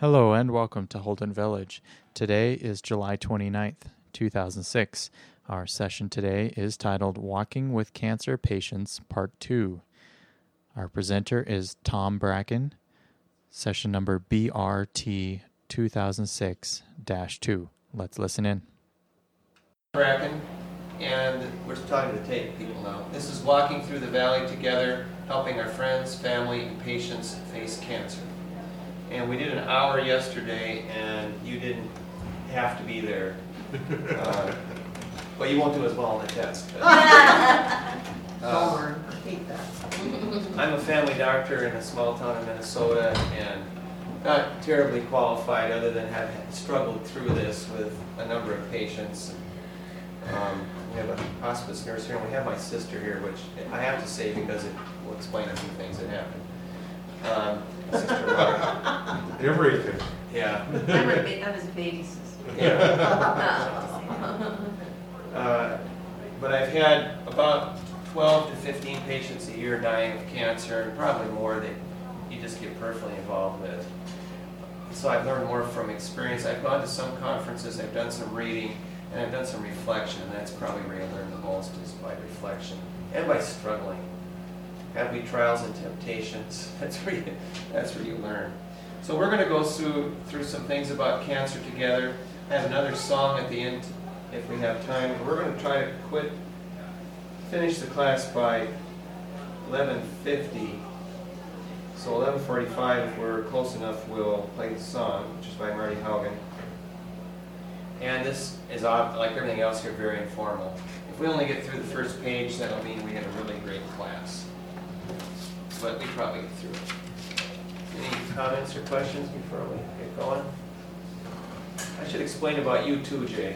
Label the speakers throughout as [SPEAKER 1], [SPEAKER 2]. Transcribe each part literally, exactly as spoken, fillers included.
[SPEAKER 1] Hello and welcome to Holden Village. Today is July twenty-ninth, two thousand six. Our session today is titled Walking with Cancer Patients, Part two. Our presenter is Tom Bracken, session number B R T two thousand six dash two. Let's listen in.
[SPEAKER 2] Bracken, and we're talking to tape people now. This is Walking Through the Valley Together, helping our friends, family, and patients face cancer. And we did an hour yesterday, and you didn't have to be there. Uh, but you won't do as well on the test.
[SPEAKER 3] Darn,
[SPEAKER 2] Uh,
[SPEAKER 3] I hate that.
[SPEAKER 2] I'm a family doctor in a small town in Minnesota, and not terribly qualified other than have struggled through this with a number of patients. Um, we have a hospice nurse here, and we have my sister here, which I have to say because it will explain a few things that happened. Um, sister Laura.
[SPEAKER 4] Everything.
[SPEAKER 2] Yeah.
[SPEAKER 3] I'm, a ba- I'm his baby sister.
[SPEAKER 2] Yeah. Uh, but I've had about twelve to fifteen patients a year dying of cancer, and probably more that you just get personally involved with. So I've learned more from experience. I've gone to some conferences, I've done some reading, and I've done some reflection, and that's probably where you learn the most, is by reflection and by struggling. Have we trials and temptations? That's where you, that's where you learn. So we're going to go through through some things about cancer together. I have another song at the end if we have time. We're going to try to quit, finish the class by eleven fifty. So eleven forty-five, if we're close enough, we'll play the song, which is by Marty Haugen. And this is, like everything else here, very informal. If we only get through the first page, that'll mean we had a really great class. But we probably get through it. Any comments or questions before we get going? I should explain about you too, Jay.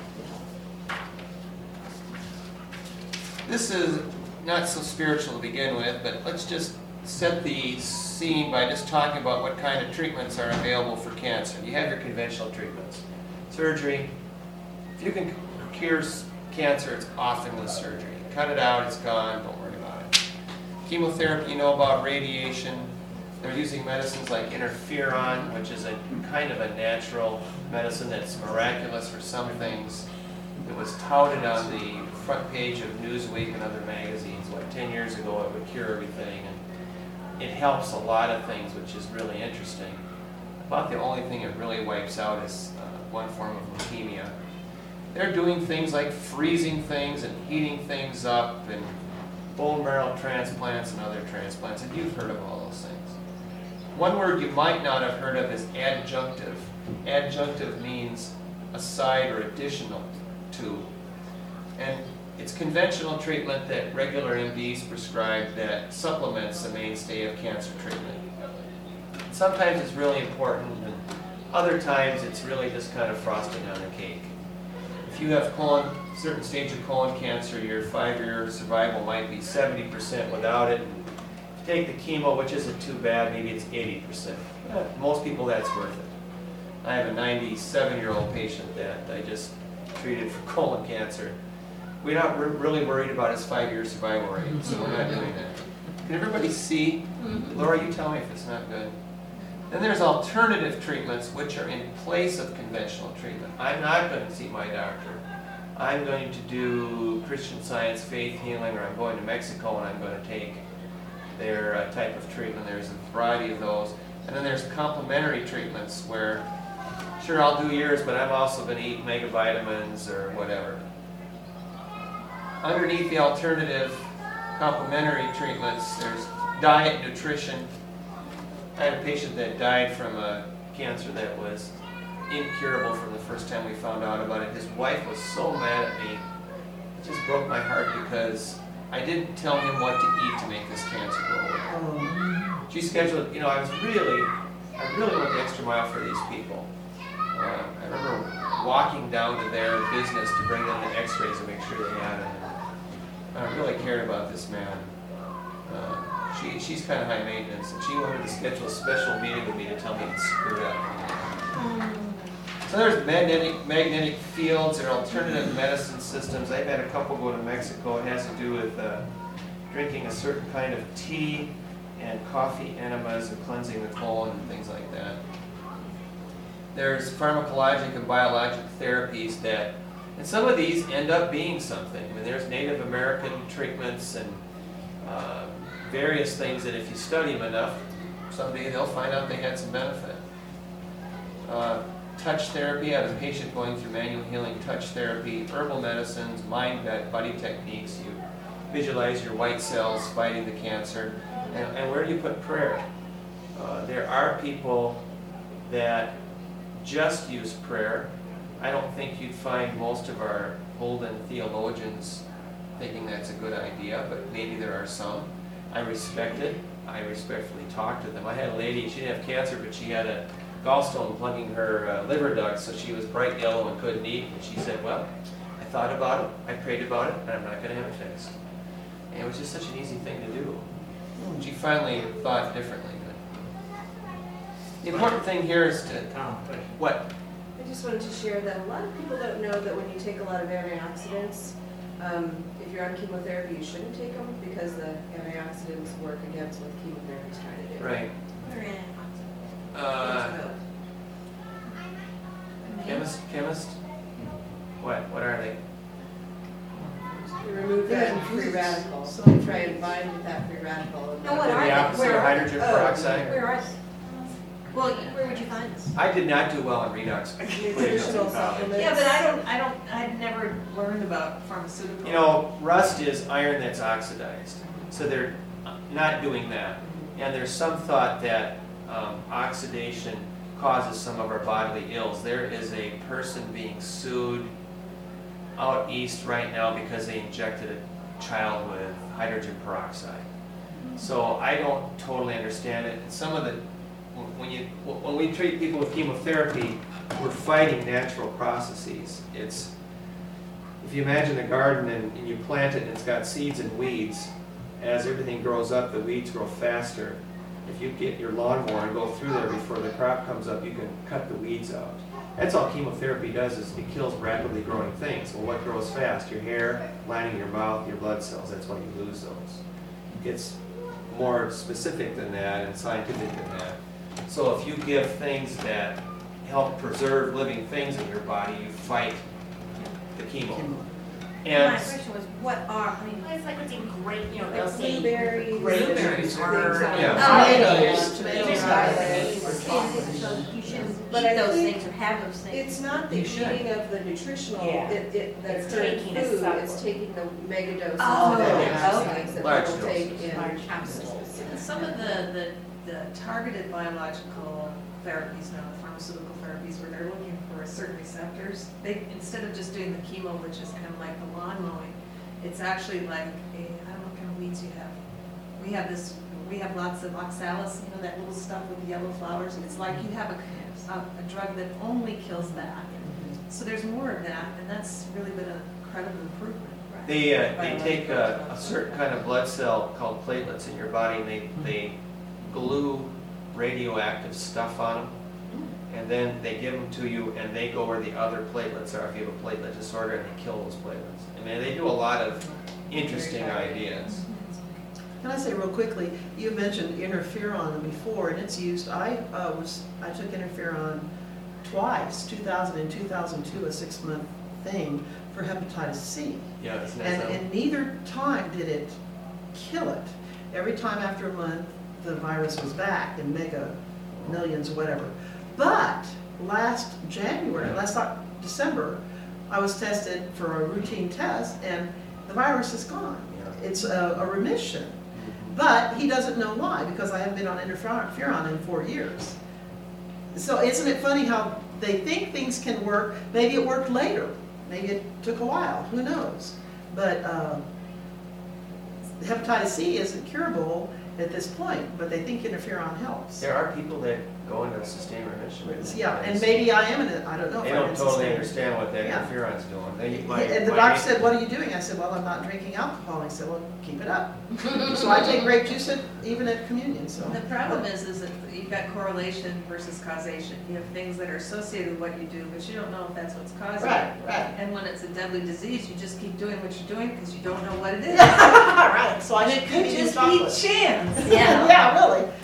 [SPEAKER 2] This is not so spiritual to begin with, but let's just set the scene by just talking about what kind of treatments are available for cancer. You have your conventional treatments. Surgery. If you can cure cancer, it's often with surgery. Cut it out, it's gone, don't worry about it. Chemotherapy, you know about. Radiation. They're using medicines like interferon, which is a kind of a natural medicine that's miraculous for some things. It was touted on the front page of Newsweek and other magazines, like ten years ago, it would cure everything. And it helps a lot of things, which is really interesting. About the only thing it really wipes out is uh, one form of leukemia. They're doing things like freezing things and heating things up, and bone marrow transplants and other transplants, and you've heard of all those things. One word you might not have heard of is adjunctive. Adjunctive means aside or additional to. And it's conventional treatment that regular M Ds prescribe that supplements the mainstay of cancer treatment. Sometimes it's really important, and other times it's really just kind of frosting on the cake. If you have colon, certain stage of colon cancer, your five-year survival might be seventy percent without it. If you take the chemo, which isn't too bad, maybe it's eighty percent. Yeah, most people, that's worth it. I have a ninety-seven-year-old patient that I just treated for colon cancer. We're not re- really worried about his five-year survival rate, so we're not doing that. Can everybody see? Laura, you tell me if it's not good. Then there's alternative treatments which are in place of conventional treatment. I'm not going to see my doctor. I'm going to do Christian Science faith healing, or I'm going to Mexico and I'm going to take their uh, type of treatment. There's a variety of those. And then there's complementary treatments where, sure, I'll do yours, but I'm also going to eat mega vitamins or whatever. Underneath the alternative complementary treatments, there's diet, nutrition. I had a patient that died from a cancer that was incurable from the first time we found out about it. His wife was so mad at me. It just broke my heart because I didn't tell him what to eat to make this cancer go away. She scheduled, you know, I was really, I really went the extra mile for these people. Uh, I remember walking down to their business to bring them the x-rays and make sure they had it. I really cared about this man. Uh, she, she's kind of high maintenance, and she wanted to schedule a special meeting with me to tell me it's screwed up. So there's magnetic magnetic fields and alternative medicine systems. I've had a couple go to Mexico. It has to do with uh, drinking a certain kind of tea and coffee enemas and cleansing the colon and things like that. there's pharmacologic and biologic therapies that, and some of these end up being something. I mean, there's Native American treatments and uh, various things that if you study them enough, someday they'll find out they had some benefit. Uh, touch therapy, I have a patient going through manual healing touch therapy, herbal medicines, mind body techniques. You visualize your white cells fighting the cancer. And, and where do you put prayer? Uh, there are people that just use prayer. I don't think you'd find most of our Holden theologians thinking that's a good idea, but maybe there are some. I respect it. I respectfully talk to them. I had a lady, she didn't have cancer, but she had a gallstone plugging her uh, liver duct, so she was bright yellow and couldn't eat. And she said, well, I thought about it, I prayed about it, and I'm not going to have it fixed. And it was just such an easy thing to do. She finally thought differently. The important thing here is to... What?
[SPEAKER 4] I just wanted to share that a lot of people don't know that when you take a lot of antioxidants, um, if you're on chemotherapy, you shouldn't take them because the antioxidants work against what chemotherapy is trying to do.
[SPEAKER 2] Right. Uh, chemist? Chemist? What? What are they?
[SPEAKER 4] You remove that free radical, so you try and bind with that free radical.
[SPEAKER 3] Now, what
[SPEAKER 2] They're
[SPEAKER 3] are
[SPEAKER 2] the
[SPEAKER 3] they?
[SPEAKER 2] opposite
[SPEAKER 3] Where
[SPEAKER 2] of
[SPEAKER 3] are
[SPEAKER 2] hydrogen
[SPEAKER 3] they?
[SPEAKER 2] peroxide.
[SPEAKER 3] Where are they? Well, where would you find this?
[SPEAKER 2] I did not do well in redox.
[SPEAKER 4] Nutritional supplements.
[SPEAKER 5] Yeah, but I don't, I don't, I'd never learned about pharmaceuticals.
[SPEAKER 2] You know, rust is iron that's oxidized, so they're not doing that. And there's some thought that um, oxidation causes some of our bodily ills. There is a person being sued out east right now because they injected a child with hydrogen peroxide. So I don't totally understand it. Some of the when you when we treat people with chemotherapy, we're fighting natural processes. It's if you imagine a garden and, and you plant it and it's got seeds and weeds. As everything grows up, the weeds grow faster. If you get your lawnmower and go through there before the crop comes up, you can cut the weeds out. That's all chemotherapy does, is it kills rapidly growing things. Well, what grows fast? Your hair, lining your mouth, your blood cells. That's why you lose those. It's more specific than that and scientific than that. So if you give things that help preserve living things in your body, you fight the chemo. And
[SPEAKER 3] My question was, what are, I mean, it's like, it's great, you know, they'll say.
[SPEAKER 4] Blueberries.
[SPEAKER 3] Blueberries are.
[SPEAKER 2] Yeah.
[SPEAKER 4] Tomatoes.
[SPEAKER 3] Tomatoes.
[SPEAKER 4] Tomatoes.
[SPEAKER 3] So you shouldn't
[SPEAKER 4] But
[SPEAKER 3] eat
[SPEAKER 4] I
[SPEAKER 3] those
[SPEAKER 4] think
[SPEAKER 3] things or have those things.
[SPEAKER 4] It's not the
[SPEAKER 3] You should.
[SPEAKER 4] eating of the nutritional,
[SPEAKER 3] Yeah.
[SPEAKER 4] it, it, the
[SPEAKER 3] It's
[SPEAKER 4] current
[SPEAKER 3] taking a
[SPEAKER 4] food,
[SPEAKER 3] supplement.
[SPEAKER 4] it's taking the mega doses
[SPEAKER 3] Oh,
[SPEAKER 4] of
[SPEAKER 3] okay.
[SPEAKER 4] antioxidants that
[SPEAKER 2] Large
[SPEAKER 4] people take
[SPEAKER 2] doses.
[SPEAKER 4] in.
[SPEAKER 3] Large capsules.
[SPEAKER 5] And some of the, the, the targeted biological therapies now, the pharmaceutical therapies, where they're looking for certain receptors, they, instead of just doing the chemo, which is kind of like the lawn mowing, it's actually like a, I don't know what kind of weeds you have. We have this, we have lots of oxalis, you know, that little stuff with the yellow flowers. It's like you have a, a, a drug that only kills that. So there's more of that, and that's really been an incredible improvement.
[SPEAKER 2] They, uh, they take a, a certain kind of blood cell called platelets in your body, and they, they glue radioactive stuff on them, and then they give them to you, and they go where the other platelets are if you have a platelet disorder, and they kill those platelets. I mean, they do a lot of interesting ideas.
[SPEAKER 6] Can I say real quickly, you mentioned interferon before, and it's used, I uh, was, I took interferon twice, two thousand and two thousand two, a six-month thing for hepatitis C.
[SPEAKER 2] Yeah, isn't that
[SPEAKER 6] And,
[SPEAKER 2] so?
[SPEAKER 6] and neither time did it kill it. Every time after a month, the virus was back in mega millions or whatever. But last January, last Oc- December, I was tested for a routine test, and the virus is gone.
[SPEAKER 2] Yeah.
[SPEAKER 6] It's a, a remission. But he doesn't know why, because I haven't been on interferon in four years. So isn't it funny how they think things can work? Maybe it worked later. Maybe it took a while. Who knows? But uh, hepatitis C isn't curable at this point, but they think interferon helps.
[SPEAKER 2] There are people that go into sustained remission with it.
[SPEAKER 6] Yeah, and maybe I am in it. I don't know.
[SPEAKER 2] They
[SPEAKER 6] if I'm
[SPEAKER 2] don't
[SPEAKER 6] in
[SPEAKER 2] totally
[SPEAKER 6] sustained.
[SPEAKER 2] understand what that
[SPEAKER 6] Yeah.
[SPEAKER 2] interferon's doing. They, my,
[SPEAKER 6] And the
[SPEAKER 2] my-
[SPEAKER 6] doctor said, "What are you doing?" I said, "Well, I'm not drinking alcohol." He said, "Well, keep it up." So I take grape juice at, even at communion. So
[SPEAKER 5] The problem is, is that you've got correlation versus causation. You have things that are associated with what you do, but you don't know if that's what's causing
[SPEAKER 6] Right,
[SPEAKER 5] it.
[SPEAKER 6] right.
[SPEAKER 5] And when it's a deadly disease, you just keep doing what you're doing because you don't know what it is.
[SPEAKER 6] right. So I
[SPEAKER 5] And
[SPEAKER 6] should
[SPEAKER 5] it could
[SPEAKER 6] maybe
[SPEAKER 5] just
[SPEAKER 6] stop
[SPEAKER 5] be
[SPEAKER 6] with-
[SPEAKER 5] chance.
[SPEAKER 3] Yeah.
[SPEAKER 6] yeah, really.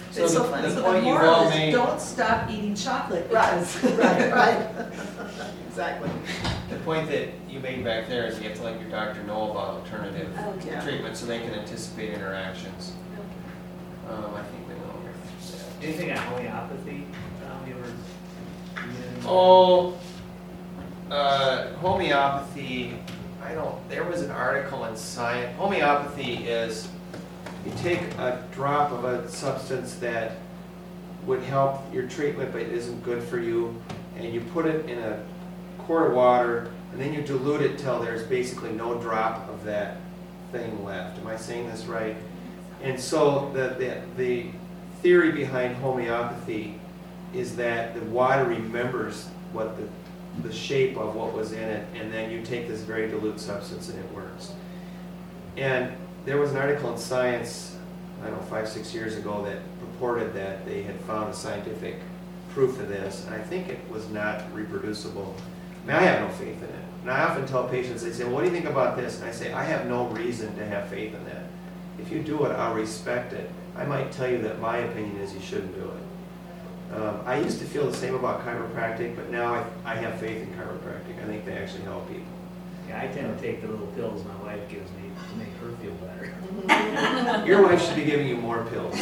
[SPEAKER 2] So
[SPEAKER 6] It's so
[SPEAKER 2] the-
[SPEAKER 6] funny.
[SPEAKER 2] the
[SPEAKER 5] So
[SPEAKER 2] point
[SPEAKER 5] the
[SPEAKER 2] you've
[SPEAKER 5] moral
[SPEAKER 2] all
[SPEAKER 5] is
[SPEAKER 2] made,
[SPEAKER 5] don't stop eating chocolate
[SPEAKER 6] Right,
[SPEAKER 5] because.
[SPEAKER 6] right, right. Exactly.
[SPEAKER 2] the point that you made back there is you have to let your doctor know about alternative
[SPEAKER 3] Oh,
[SPEAKER 6] yeah.
[SPEAKER 2] treatment so they can anticipate interactions. Um, I think we know where.
[SPEAKER 7] Anything on homeopathy, Tom, you ever? you didn't-
[SPEAKER 2] Oh, uh, homeopathy, I don't, there was an article in Science, homeopathy is, you take a drop of a substance that would help your treatment but isn't good for you, and you put it in a quart of water, and then you dilute it till there's basically no drop of that thing left. Am I saying this right? And so the, the, the theory behind homeopathy is that the water remembers what the, the shape of what was in it, and then you take this very dilute substance and it works. And there was an article in Science, I don't know, five, six years ago that purported that they had found a scientific proof of this, and I think it was not reproducible. I mean, I have no faith in it. And I often tell patients, they say, well, what do you think about this? And I say, I have no reason to have faith in that. If you do it, I'll respect it. I might tell you that my opinion is you shouldn't do it. Um, I used to feel the same about chiropractic, but now I, I have faith in chiropractic. I think they actually help people.
[SPEAKER 7] Yeah, I tend to take the little pills my wife gives me to make her feel better.
[SPEAKER 2] Your wife should be giving you more pills.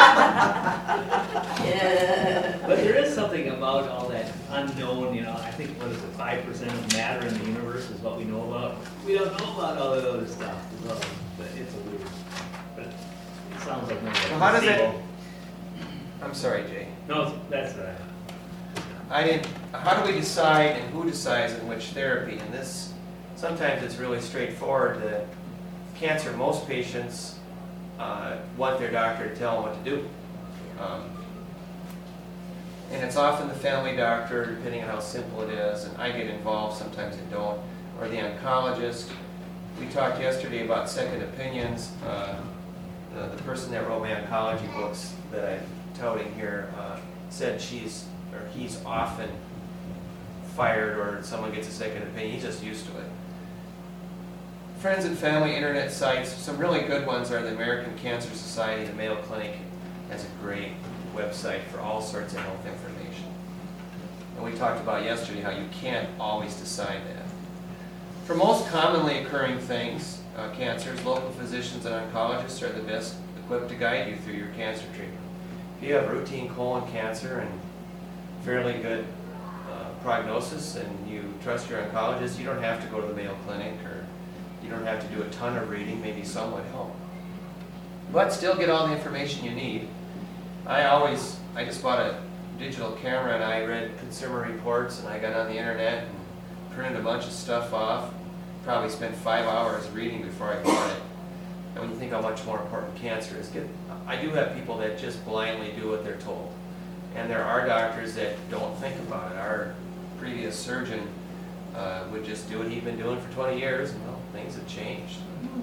[SPEAKER 3] Yeah.
[SPEAKER 7] But there is something about all that unknown, you know, I think, what is it, five percent of matter in the universe is what we know about. We don't know about all that other stuff, so, but it's a weird, but it sounds like.
[SPEAKER 2] So how does that- I'm sorry, Jay.
[SPEAKER 7] No, that's, uh,
[SPEAKER 2] I didn't, how do we decide and who decides in which therapy? And this, sometimes it's really straightforward. The cancer, most patients uh, want their doctor to tell them what to do. Um, and it's often the family doctor, depending on how simple it is, and I get involved, sometimes I don't, or the oncologist. We talked yesterday about second opinions. Uh, the, the person that wrote my oncology books that I'm touting here uh, said she's, or he's often fired or someone gets a second opinion. He's just used to it. Friends and family internet sites, some really good ones are the American Cancer Society. The Mayo Clinic has a great website for all sorts of health information. And we talked about yesterday how you can't always decide that. For most commonly occurring things, uh, cancers, local physicians and oncologists are the best equipped to guide you through your cancer treatment. If you have routine colon cancer and fairly good uh, prognosis and you trust your oncologist, you don't have to go to the Mayo Clinic, or you don't have to do a ton of reading. Maybe some would help. But still get all the information you need. I always, I just bought a digital camera and I read Consumer Reports and I got on the internet and printed a bunch of stuff off. Probably spent five hours reading before I bought it. And when you think how much more important cancer is, get, I do have people that just blindly do what they're told. And there are doctors that don't think about it. Our previous surgeon uh, would just do what he'd been doing for twenty years, and well, things have changed.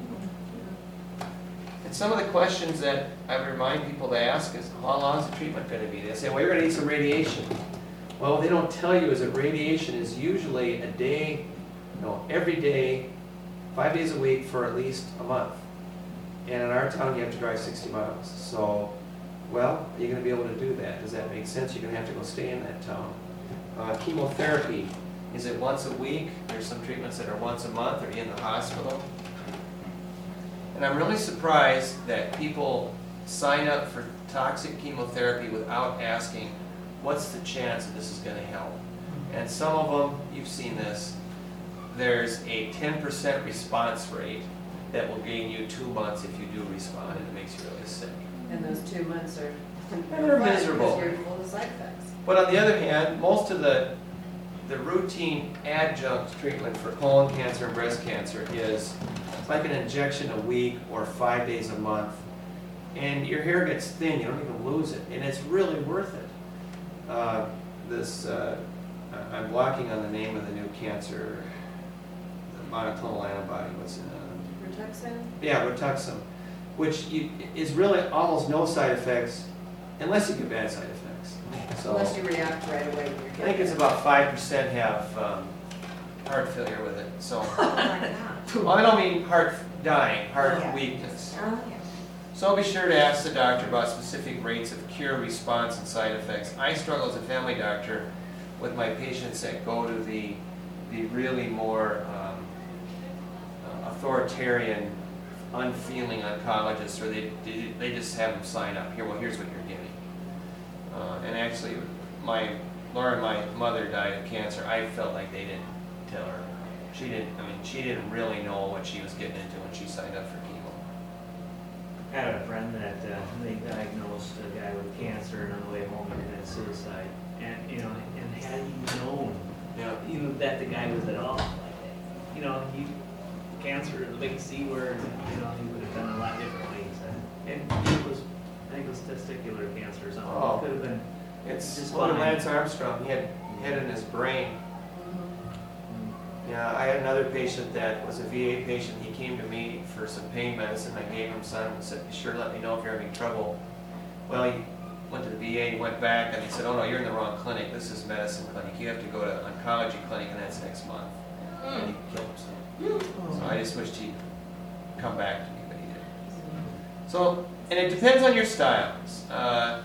[SPEAKER 2] And some of the questions that I would remind people to ask is, how long is the treatment going to be? They say, well, you're going to need some radiation. Well, what they don't tell you is that radiation is usually a day, no, every day, five days a week for at least a month. And in our town, you have to drive sixty miles. So, well, are you going to be able to do that? Does that make sense? You're going to have to go stay in that town. Uh, chemotherapy, is it once a week? There's some treatments that are once a month. Are you in the hospital? And I'm really surprised that people sign up for toxic chemotherapy without asking, what's the chance that this is going to help? And some of them, you've seen this, there's a ten percent response rate that will gain you two months if you do respond, and it makes you really sick.
[SPEAKER 4] And those two months are.
[SPEAKER 2] And they're miserable.
[SPEAKER 4] Because you're full of side effects.
[SPEAKER 2] But on the other hand, most of the the routine adjunct treatment for colon cancer and breast cancer is it's like an injection a week or five days a month, and your hair gets thin. You don't even lose it, and it's really worth it. Uh, this uh, I'm blocking on the name of the new cancer, the monoclonal antibody. What's in it?
[SPEAKER 4] Rituxan?
[SPEAKER 2] Yeah, Rituxan, which you, is really almost no side effects, unless you get bad side effects. So
[SPEAKER 4] Unless you react right away when you're
[SPEAKER 2] I
[SPEAKER 4] getting
[SPEAKER 2] think it's
[SPEAKER 4] it.
[SPEAKER 2] about five percent have um, heart failure with it. So,
[SPEAKER 3] Oh my God.
[SPEAKER 2] well, I don't mean heart dying, heart
[SPEAKER 3] Yeah.
[SPEAKER 2] weakness.
[SPEAKER 3] Oh, yeah.
[SPEAKER 2] So be sure to ask the doctor about specific rates of cure, response, and side effects. I struggle as a family doctor with my patients that go to the, the really more um, uh, authoritarian, unfeeling oncologists, or they, they, they just have them sign up. Here, well, here's what you're getting. Uh, and actually, my Laura, my mother died of cancer. I felt like they didn't tell her. She didn't, I mean, she didn't really know what she was getting into when she signed up for chemo.
[SPEAKER 7] I had a friend that uh, they diagnosed a guy with cancer, and on the way home he committed suicide. And you know, and had he known,
[SPEAKER 2] Yeah.
[SPEAKER 7] you know, that the guy was at all, like, you know, he cancer, the big C word, you know, he would have done a lot differently. So, and it was, I think it was testicular cancer or something.
[SPEAKER 2] Oh.
[SPEAKER 7] It could have been.
[SPEAKER 2] It's
[SPEAKER 7] Just
[SPEAKER 2] well,
[SPEAKER 7] fine.
[SPEAKER 2] Lance Armstrong. He had had in his brain. Yeah, I had another patient that was a V A patient. He came to me for some pain medicine. I gave him some and said, "Be sure to let me know if you're having trouble." Well, he went to the V A, he went back, and he said, "Oh no, you're in the wrong clinic. This is medicine clinic. You have to go to oncology clinic, and that's next month." And he killed himself. So I just wished he'd come back to me, but he didn't. So, and it depends on your styles. Uh,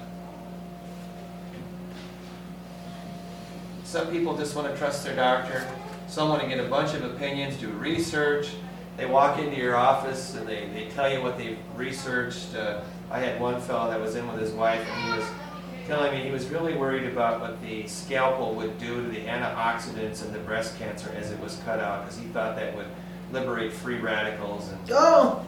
[SPEAKER 2] some people just want to trust their doctor. Some want to get a bunch of opinions, do research. They walk into your office and they, they tell you what they've researched. Uh, I had one fellow that was in with his wife, and he was telling me he was really worried about what the scalpel would do to the antioxidants in the breast cancer as it was cut out, because he thought that would liberate free radicals. And,
[SPEAKER 6] Oh,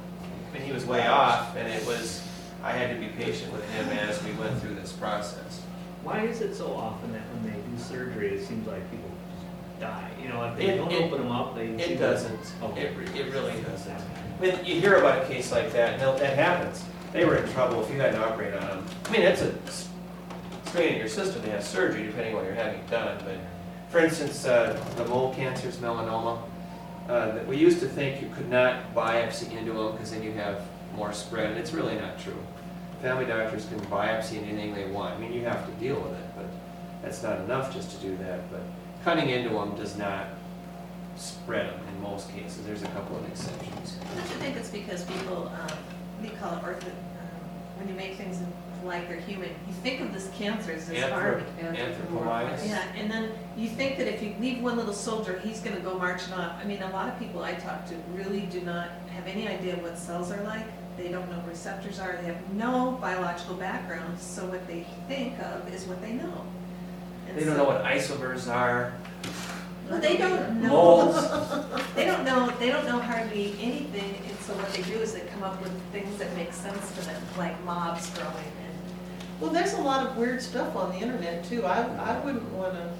[SPEAKER 2] and he was way off, and it was, I had to be patient with him as we went through this process.
[SPEAKER 7] Why is it so often that when they do surgery, it seems like people just die? You know, if they
[SPEAKER 2] It-
[SPEAKER 7] don't
[SPEAKER 2] it-
[SPEAKER 7] open them up, they. seem
[SPEAKER 2] It
[SPEAKER 7] to-
[SPEAKER 2] doesn't.
[SPEAKER 7] Oh.
[SPEAKER 2] It, re- it really doesn't. I mean, you hear about a case like that, and that happens. They were in trouble if you had to operate on them. I mean, that's a strain in your system to have surgery, depending on what you're having done. But, for instance, uh, the mole cancers, melanoma, uh, that we used to think you could not biopsy into them because then you have more spread, and it's really not true. Family doctors can biopsy anything they want. I mean, you have to deal with it, but that's not enough just to do that. But cutting into them does not spread them in most cases. There's a couple of exceptions.
[SPEAKER 5] Don't you think it's because people, um, what do you call it, ortho, um, when you make things like they're human, you think of this cancer as this
[SPEAKER 2] Anthrop-
[SPEAKER 5] army.
[SPEAKER 2] Anthropomorphic.
[SPEAKER 5] Yeah, and then you think that if you leave one little soldier, he's gonna go marching off. I mean, a lot of people I talk to really do not have any idea what cells are like. They don't know what receptors are. They have no biological background, so what they think of is what they know. And
[SPEAKER 2] They don't
[SPEAKER 5] so-
[SPEAKER 2] know what isomers are.
[SPEAKER 5] Well, they don't know.
[SPEAKER 2] Molds.
[SPEAKER 5] They don't know, they don't know hardly anything, and so what they do is they come up with things that make sense to them, like mobs growing and.
[SPEAKER 6] well, there's a lot of weird stuff on the internet too. I, I wouldn't want to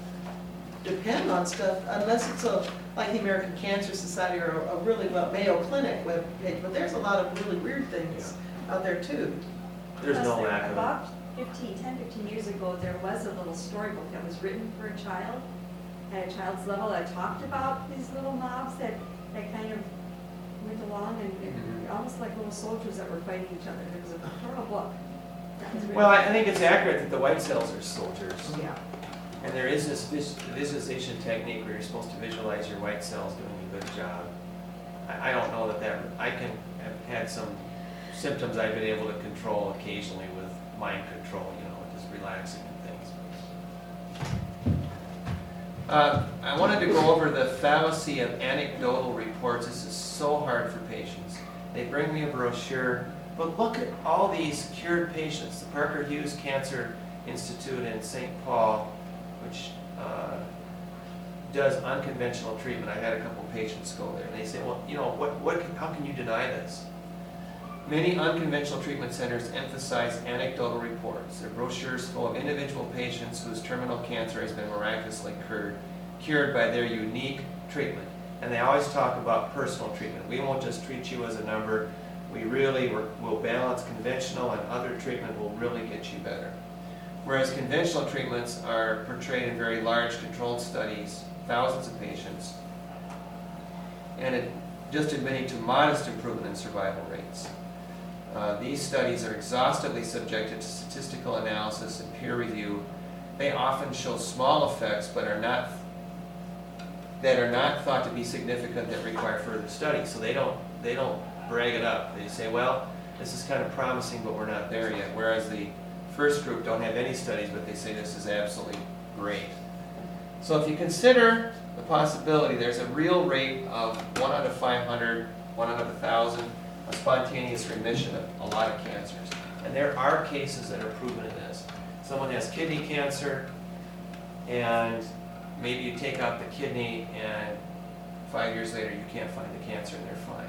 [SPEAKER 6] depend on stuff unless it's a, like the American Cancer Society or a really, well, Mayo Clinic webpage, but there's a lot of really weird things out there too.
[SPEAKER 2] There's no
[SPEAKER 3] Plus, there-
[SPEAKER 2] lack of it.
[SPEAKER 3] About fifteen, ten, fifteen years ago, there was a little storybook that was written for a child, at a child's level, that talked about these little mobs that, that kind of went along and, and
[SPEAKER 2] Mhm.
[SPEAKER 3] almost like little soldiers that were fighting each other. There was a thorough book that was written.
[SPEAKER 2] Well, I I think it's accurate that the white cells are soldiers.
[SPEAKER 3] Yeah.
[SPEAKER 2] And there is this vis- visualization technique where you're supposed to visualize your white cells doing a good job. I, I don't know that that, I can have had some symptoms I've been able to control occasionally with mind control, you know, just relaxing and things. Uh, I wanted to go over the fallacy of anecdotal reports. This is so hard for patients. They bring me a brochure, but look at all these cured patients. The Parker Hughes Cancer Institute in Saint Paul, which uh, does unconventional treatment. I've had a couple patients go there, and they say, well, you know, what, what, can- how can you deny this? Many unconventional treatment centers emphasize anecdotal reports. Their brochures full of individual patients whose terminal cancer has been miraculously cured, cured by their unique treatment. And they always talk about personal treatment. We won't just treat you as a number. We really will balance conventional, and other treatment will really get you better. Whereas conventional treatments are portrayed in very large controlled studies, thousands of patients, and it just admitting to modest improvement in survival rates. Uh, these studies are exhaustively subjected to statistical analysis and peer review. They often show small effects, but are not that are not thought to be significant that require further study. So they don't they don't brag it up. They say, well, this is kind of promising, but we're not there yet. Whereas the first group don't have any studies, but they say this is absolutely great. So if you consider the possibility, there's a real rate of one out of five hundred, one out of one thousand, of spontaneous remission of a lot of cancers. And there are cases that are proven in this. Someone has kidney cancer, and maybe you take out the kidney, and five years later you can't find the cancer and they're fine.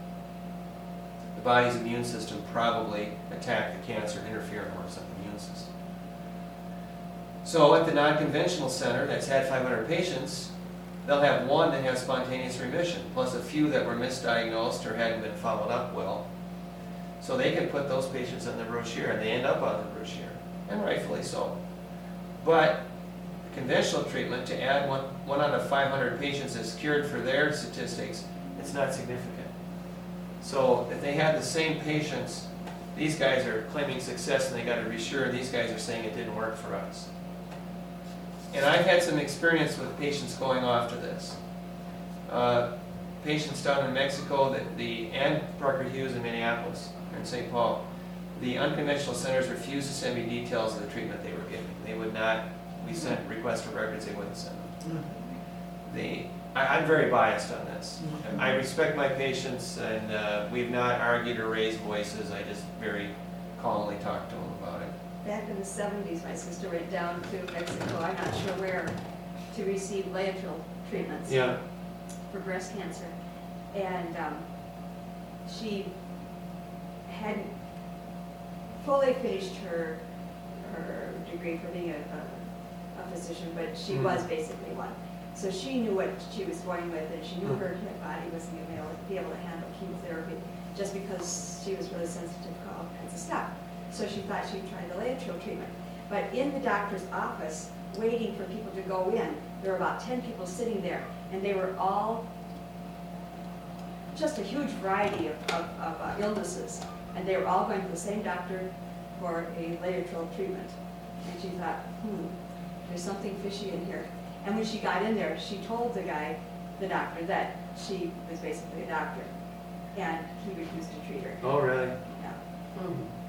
[SPEAKER 2] The body's immune system probably attacked the cancer, interfering with the immune system. So at the non-conventional center that's had five hundred patients, they'll have one that has spontaneous remission, plus a few that were misdiagnosed or hadn't been followed up well. So they can put those patients on the brochure, and they end up on the brochure, and rightfully so. But conventional treatment, to add one, one out of five hundred patients is cured for their statistics, it's not significant. So if they had the same patients, these guys are claiming success and they got a brochure, and these guys are saying it didn't work for us. And I've had some experience with patients going off to this. Uh, patients down in Mexico, the, the, and Parker Hughes in Minneapolis, or in Saint Paul, the unconventional centers refused to send me details of the treatment they were giving. They would not. We sent requests for records, they wouldn't send them. They, I, I'm very biased on this. I respect my patients, and uh, we've not argued or raised voices. I just very calmly talk to them about it.
[SPEAKER 3] Back in the seventies, my sister went down to Mexico, I'm not sure where, to receive Laetrile treatments
[SPEAKER 2] Yeah.
[SPEAKER 3] for breast cancer. And um, she hadn't fully finished her her degree for being a, a, a physician, but she
[SPEAKER 2] Mhm.
[SPEAKER 3] was basically one. So she knew what she was going with, and she knew
[SPEAKER 2] Mhm.
[SPEAKER 3] her body wasn't going to be able, be able to handle chemotherapy, just because she was really sensitive to all kinds of stuff. So she thought she'd try the Laetrile treatment. But in the doctor's office, waiting for people to go in, there were about ten people sitting there, and they were all just a huge variety of, of, of uh, illnesses, and they were all going to the same doctor for a Laetrile treatment. And she thought, hmm, there's something fishy in here. And when she got in there, she told the guy, the doctor, that she was basically a doctor, and he refused to treat her.
[SPEAKER 2] Oh, really?
[SPEAKER 3] Yeah.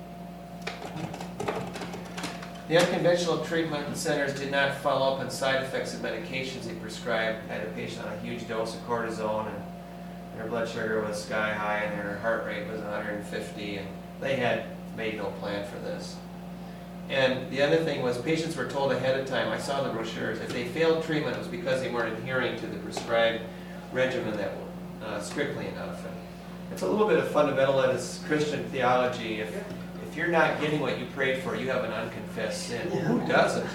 [SPEAKER 2] The unconventional treatment centers did not follow up on side effects of medications they prescribed. I had a patient on a huge dose of cortisone, and their blood sugar was sky high, and their heart rate was one hundred fifty, and they had made no plan for this. And the other thing was, patients were told ahead of time, I saw the brochures, if they failed treatment, it was because they weren't adhering to the prescribed regimen that uh, strictly enough. And it's a little bit of fundamentalist Christian theology. If if you're not getting what you prayed for, you have an unconfessed sin. Well, who doesn't?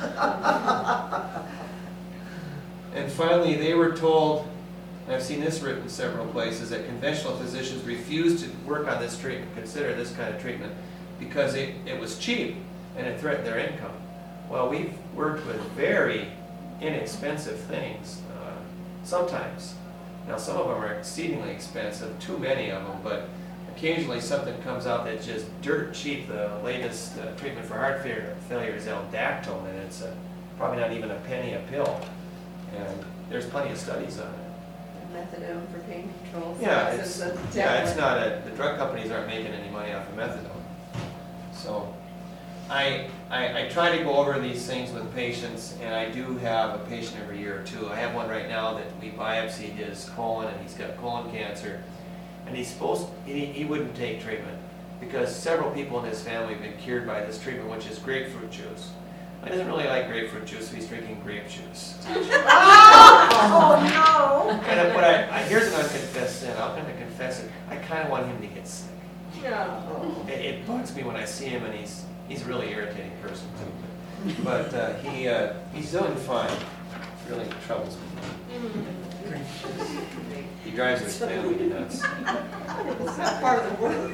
[SPEAKER 2] And finally, they were told, and I've seen this written several places, that conventional physicians refused to work on this treatment, consider this kind of treatment, because it, it was cheap and it threatened their income. Well, we've worked with very inexpensive things, uh, sometimes. Now, some of them are exceedingly expensive, too many of them, but occasionally something comes out that's just dirt cheap. The latest uh, treatment for heart failure, failure is Aldactone, and it's uh, probably not even a penny a pill. And there's plenty of studies on it.
[SPEAKER 4] Methadone for pain control.
[SPEAKER 2] Yeah,
[SPEAKER 4] so
[SPEAKER 2] it's,
[SPEAKER 4] a
[SPEAKER 2] yeah, it's
[SPEAKER 4] tablet.
[SPEAKER 2] not a, the drug companies aren't making any money off of methadone. So I, I, I try to go over these things with patients, and I do have a patient every year or two. I have one right now that we biopsied his colon, and he's got colon cancer. And he's supposed, he, he wouldn't take treatment because several people in his family have been cured by this treatment, which is grapefruit juice. He doesn't really like grapefruit juice, so he's drinking grape juice.
[SPEAKER 3] Oh, no!
[SPEAKER 2] And but I, I, here's an unconfessed sin. I'm going to confess it. I kind of want him to get sick.
[SPEAKER 3] No.
[SPEAKER 2] It, it bugs me when I see him, and he's he's a really irritating person too. But uh, he uh, he's doing fine. It really troubles me. He drives his family nuts.
[SPEAKER 4] It's not part of the word.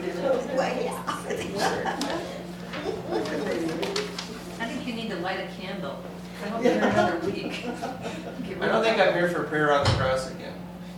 [SPEAKER 5] I think you need to light a candle. I hope you're here another week.
[SPEAKER 2] I don't think I'm here for prayer on the cross again.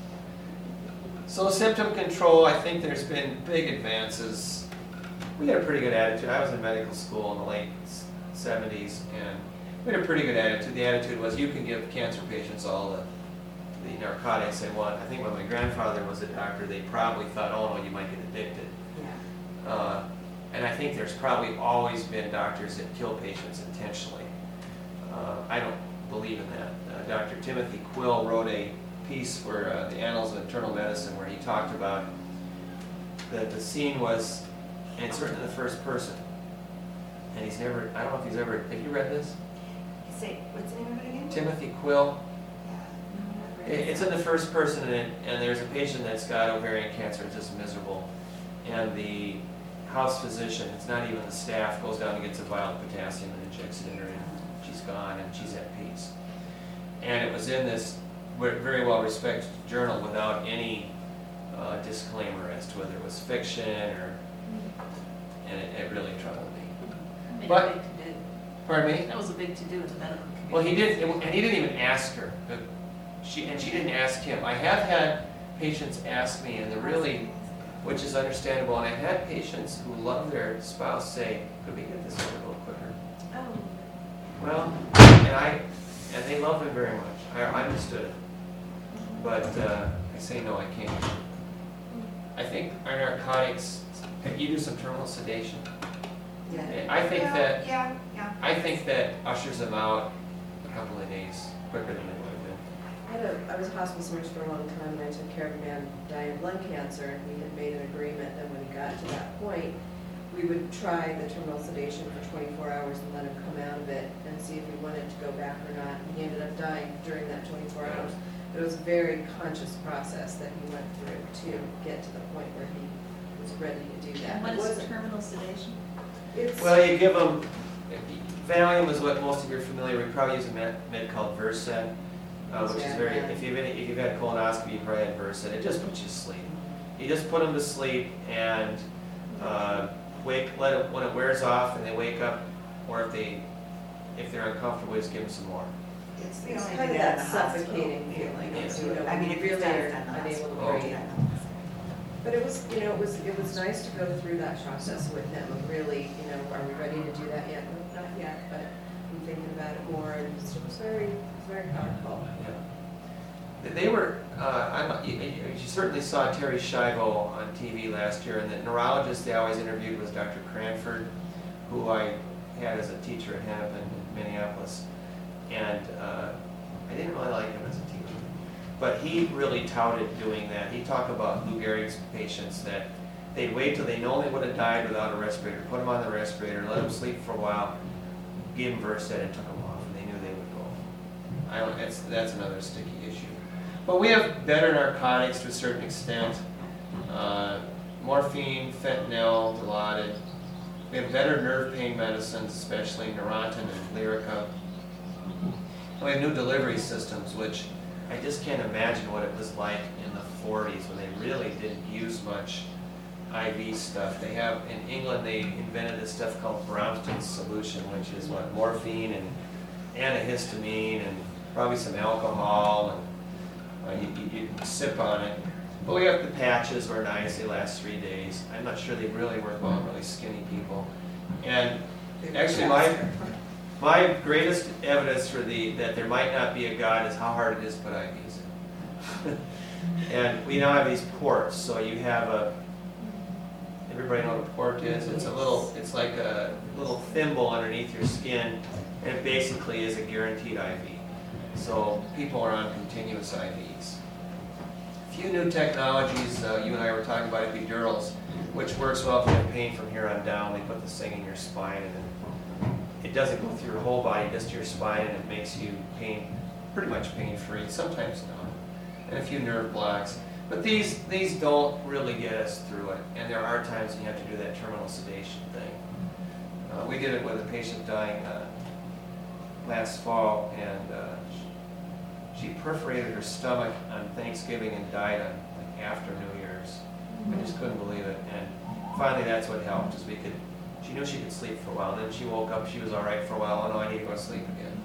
[SPEAKER 2] So symptom control, I think there's been big advances. We had a pretty good attitude. I was in medical school in the late seventies, and we had a pretty good attitude. The attitude was, you can give cancer patients all the, the narcotics they want. I think when my grandfather was a doctor, they probably thought, oh no, you might get addicted.
[SPEAKER 3] Yeah.
[SPEAKER 2] Uh, and I think there's probably always been doctors that kill patients intentionally. Uh, I don't believe in that. Uh, Doctor Timothy Quill wrote a piece for uh, the Annals of Internal Medicine where he talked about that the scene was, and it's written in the first person, and he's never, I don't know if he's ever, have you read this?
[SPEAKER 3] Say, what's the name of it again?
[SPEAKER 2] Timothy Quill.
[SPEAKER 3] Yeah.
[SPEAKER 2] It- It's in the first person, and, it, and there's a patient that's got ovarian cancer, it's just miserable. And the house physician, it's not even the staff, goes down and gets a vial of potassium and injects it in her, and she's gone, and she's at peace. And it was in this very well-respected journal without any uh, disclaimer as to whether it was fiction or, and it, it really troubled me.
[SPEAKER 5] Made
[SPEAKER 2] But-
[SPEAKER 5] a big to-do.
[SPEAKER 2] Pardon me?
[SPEAKER 5] That was a big to-do in the medical community.
[SPEAKER 2] Well, he didn't, and he didn't even ask her. but She, and she didn't ask him. I have had patients ask me, and they're really, which is understandable, and I've had patients who love their spouse say, could we get this over a little quicker?
[SPEAKER 5] Oh,
[SPEAKER 2] Well, and I, and they love him very much. I, I understood it. But uh, I say, no, I can't. I think our narcotics, you do some terminal sedation.
[SPEAKER 3] Yeah.
[SPEAKER 2] I think
[SPEAKER 3] Well,
[SPEAKER 2] that,
[SPEAKER 3] Yeah, yeah.
[SPEAKER 2] I think that ushers them out a couple of days quicker than they would have been.
[SPEAKER 4] I had a, I was a hospice nurse for a long time, and I took care of a man dying of lung cancer, and we had made an agreement that when he got to that point, we would try the terminal sedation for twenty-four hours and let him come out of it and see if he wanted to go back or not. And he ended up dying during that twenty-four hours. It was a very conscious process that he went through to get to the point where he was ready to do that.
[SPEAKER 5] and what
[SPEAKER 4] It
[SPEAKER 5] is
[SPEAKER 4] wasn't-
[SPEAKER 5] terminal sedation?
[SPEAKER 4] It's,
[SPEAKER 2] Well, you give them, Valium is what most of you are familiar with. We probably use a med, med called Versed, uh, which is very, if you've, any, if you've had colonoscopy, you probably had Versed. It just puts you to sleep. You just put them to sleep and uh, wake, let it, when it wears off and they wake up, or if they, if they're uncomfortable, just give them some more.
[SPEAKER 3] It's the
[SPEAKER 4] it's
[SPEAKER 3] only
[SPEAKER 4] kind of
[SPEAKER 3] thing
[SPEAKER 4] that
[SPEAKER 3] in the hospital.
[SPEAKER 4] suffocating feeling.
[SPEAKER 2] Yeah.
[SPEAKER 4] It's, you know,
[SPEAKER 3] I mean,
[SPEAKER 4] you
[SPEAKER 3] if it's
[SPEAKER 4] really
[SPEAKER 3] done,
[SPEAKER 4] are
[SPEAKER 3] it's done in the
[SPEAKER 4] unable to
[SPEAKER 2] hospital.
[SPEAKER 4] breathe.
[SPEAKER 3] Oh.
[SPEAKER 4] But it was, you know, it was, it was nice to go through that process with him of really, you know, are we ready to do that yet? No, not yet, but I'm thinking about it more, and it was, it was very, it was very powerful.
[SPEAKER 2] Yeah. They were, uh, I'm, you, you certainly saw Terry Schiavo on T V last year, and the neurologist they always interviewed was Doctor Cranford, who I had as a teacher at Hennepin in Minneapolis. And uh, I didn't really like him as a teacher. But he really touted doing that. He talked about Lou Gehrig's patients that they'd wait till they know they would have died without a respirator, put them on the respirator, let them sleep for a while, gave them Versed and took them off, and they knew they would go. I don't, that's, that's another sticky issue. But we have better narcotics to a certain extent. Uh, morphine, fentanyl, Dilaudid. We have better nerve pain medicines, especially Neurontin and Lyrica. And we have new delivery systems, which I just can't imagine what it was like in the forties when they really didn't use much I V stuff. They have, in England, they invented this stuff called Brompton's solution, which is what, morphine and antihistamine and probably some alcohol, and uh, you, you, you sip on it. But we have the patches were nice, they last three days. I'm not sure they really work well on really skinny people. And actually, my my greatest evidence for the that there might not be a God is how hard it is to put I Vs in. And we now have these ports, so you have a, everybody know what a port is? It's a little, it's like a little thimble underneath your skin, and it basically is a guaranteed I V. So people are on continuous I Vs. A few new technologies, uh, you and I were talking about epidurals, which works well if you have pain from here on down. They put this thing in your spine, and it, it doesn't go through your whole body, just your spine, and it makes you pain, pretty much pain-free, sometimes not. And a few nerve blocks. But these these don't really get us through it, and there are times when you have to do that terminal sedation thing. Uh, we did it with a patient dying uh, last fall, and uh, she, she perforated her stomach on Thanksgiving and died on like, after New Year's. I just couldn't believe it, and finally that's what helped, is we could, she knew she could sleep for a while, and then she woke up, she was all right for a while, oh no, I need to go to sleep again.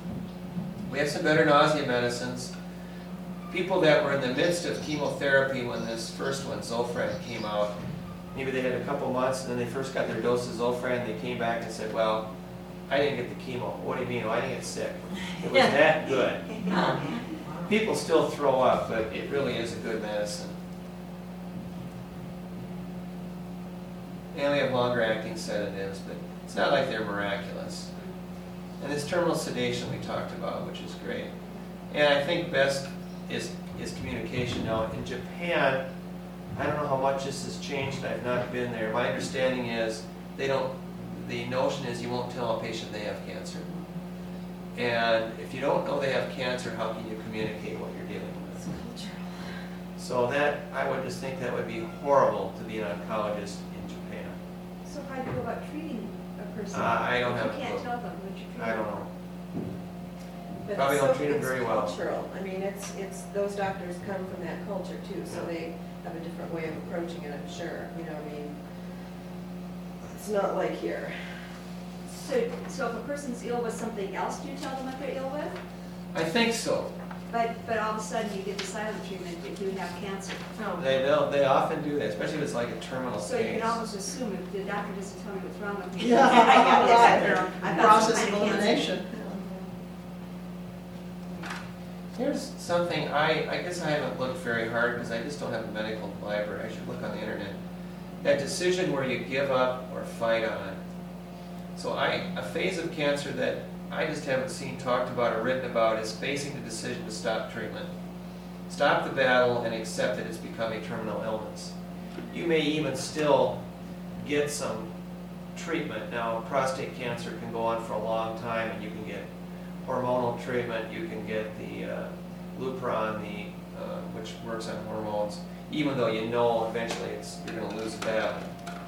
[SPEAKER 2] We have some better nausea medicines. People that were in the midst of chemotherapy when this first one, Zofran, came out, maybe they had a couple months and then they first got their dose of Zofran, they came back and said, well, I didn't get the chemo. What do you mean? Well, I didn't get sick. It was that good. People still throw up, but it really is a good medicine. And we have longer acting sedatives, but it's not like they're miraculous. And this terminal sedation we talked about, which is great. And I think best is, is communication. Now, in Japan, I don't know how much this has changed. I've not been there. My understanding is they don't, the notion is you won't tell a patient they have cancer. And if you don't know they have cancer, how can you communicate what you're dealing with? So that, I would just think that would be horrible to be an oncologist in Japan.
[SPEAKER 3] So how do you go about treating a person?
[SPEAKER 2] Uh, I don't
[SPEAKER 3] if
[SPEAKER 2] have a
[SPEAKER 3] You can't
[SPEAKER 2] clue.
[SPEAKER 3] tell them what you're treating.
[SPEAKER 2] I don't know.
[SPEAKER 4] But
[SPEAKER 2] Probably
[SPEAKER 4] it's
[SPEAKER 2] don't
[SPEAKER 4] so-
[SPEAKER 2] treat 'em very well.
[SPEAKER 4] It's cultural. I mean, it's, it's, those doctors come from that culture too, so
[SPEAKER 2] Yeah.
[SPEAKER 4] they have a different way of approaching it, I'm sure. You know, I mean, it's not like here.
[SPEAKER 3] So, so if a person's ill with something else, do you tell them what they're ill with?
[SPEAKER 2] I think so.
[SPEAKER 3] But, but all of a sudden you give the silent treatment if you have cancer.
[SPEAKER 2] They don't, they often do that, especially if it's like a terminal
[SPEAKER 3] So you
[SPEAKER 2] case.
[SPEAKER 3] can almost assume if the doctor doesn't tell me what's wrong with me.
[SPEAKER 6] Yeah,
[SPEAKER 3] I got this,
[SPEAKER 6] right.
[SPEAKER 3] I've got some
[SPEAKER 6] Process
[SPEAKER 3] kind
[SPEAKER 6] of
[SPEAKER 3] of cancer.
[SPEAKER 6] elimination.
[SPEAKER 2] Here's something, I, I guess I haven't looked very hard because I just don't have a medical library. I should look on the internet. That decision where you give up or fight on. So I, a phase of cancer that I just haven't seen talked about or written about is facing the decision to stop treatment. Stop the battle and accept that it's become a terminal illness. You may even still get some treatment. Now, prostate cancer can go on for a long time, and you can get hormonal treatment. You can get the uh, Lupron, the, uh, which works on hormones, even though you know eventually it's, you're going to lose the battle.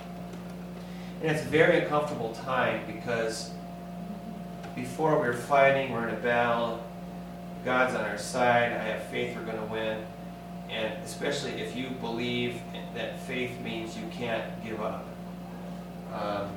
[SPEAKER 2] And it's a very uncomfortable time because before we're fighting, we're in a battle, God's on our side, I have faith we're going to win, and especially if you believe that faith means you can't give up. Um,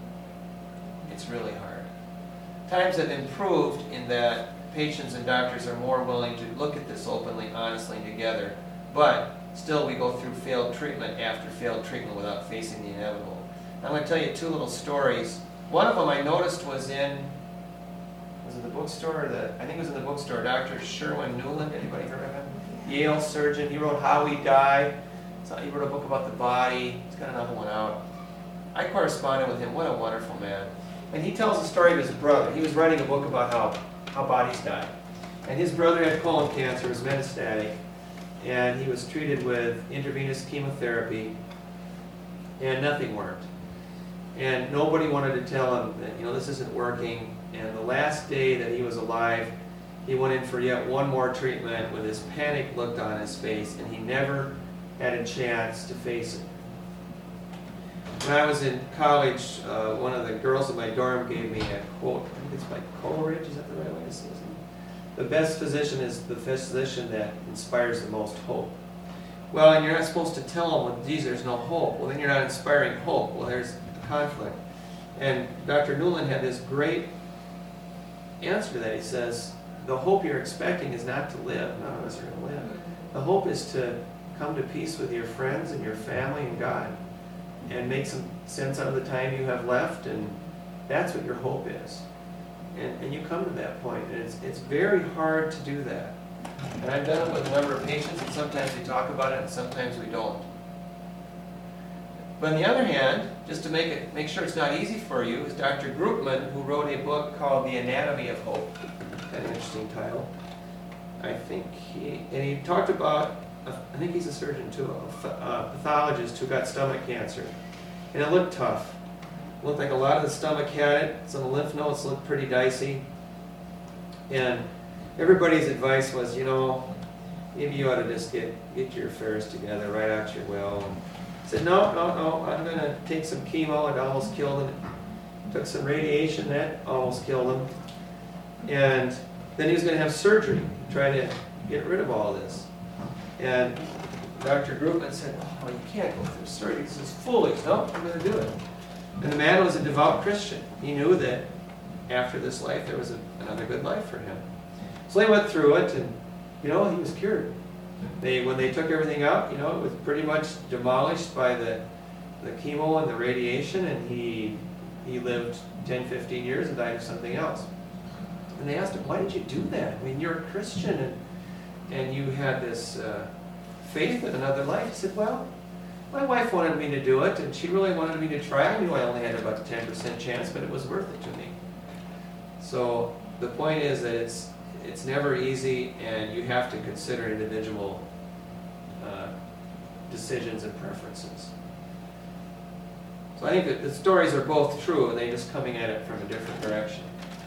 [SPEAKER 2] it's really hard. Times have improved in that patients and doctors are more willing to look at this openly, honestly, together, but still we go through failed treatment after failed treatment without facing the inevitable. I'm going to tell you two little stories. One of them I noticed was in, was it the bookstore? Or the, I think it was in the bookstore. Doctor Sherwin Newland, anybody heard of him? Yale surgeon. He wrote How We Die. So he wrote a book about the body. He's got another one out. I corresponded with him. What a wonderful man. And he tells the story of his brother. He was writing a book about how, how bodies die. And his brother had colon cancer, was metastatic, and he was treated with intravenous chemotherapy, and nothing worked. And nobody wanted to tell him that, you know, this isn't working. And the last day that he was alive, he went in for yet one more treatment with this panic look on his face, and he never had a chance to face it. When I was in college, uh, one of the girls in my dorm gave me a quote. I think it's by Coleridge. Is that the right way to say it? The best physician is the physician that inspires the most hope. Well, and you're not supposed to tell them, well, geez, there's no hope. Well, then you're not inspiring hope. Well, there's conflict. And Doctor Newland had this great answer to that. He says, the hope you're expecting is not to live. None of us are going to live. The hope is to come to peace with your friends and your family and God and make some sense out of the time you have left, and that's what your hope is. And, and you come to that point, and it's, it's very hard to do that. And I've done it with a number of patients, and sometimes we talk about it, and sometimes we don't. But on the other hand, just to make it make sure it's not easy for you, is Doctor Groopman, who wrote a book called The Anatomy of Hope. Kind of interesting title. I think he, and he talked about, I think he's a surgeon too, a pathologist who got stomach cancer. And it looked tough. It looked like a lot of the stomach had it. Some of the lymph nodes looked pretty dicey. And everybody's advice was, you know, maybe you ought to just get, get your affairs together, write out your will. And I said, no, no, no, I'm going to take some chemo. It almost killed him. Took some radiation. That almost killed him. And then he was going to have surgery, try to get rid of all this. And Doctor Groopman said, oh, you can't go through surgery. This is foolish. No, I'm going to do it. And the man was a devout Christian. He knew that after this life, there was a, another good life for him. So they went through it, and, you know, he was cured. They, when they took everything out, you know, it was pretty much demolished by the, the chemo and the radiation, and he, he lived ten, fifteen years and died of something else. And they asked him, why did you do that? I mean, you're a Christian, and, and you had this uh, faith in another life. He said, well, My wife wanted me to do it, and she really wanted me to try. I knew I only had about a ten percent chance, but it was worth it to me. So the point is that it's it's never easy, and you have to consider individual uh, decisions and preferences. So I think that the stories are both true, and they're just coming at it from a different direction.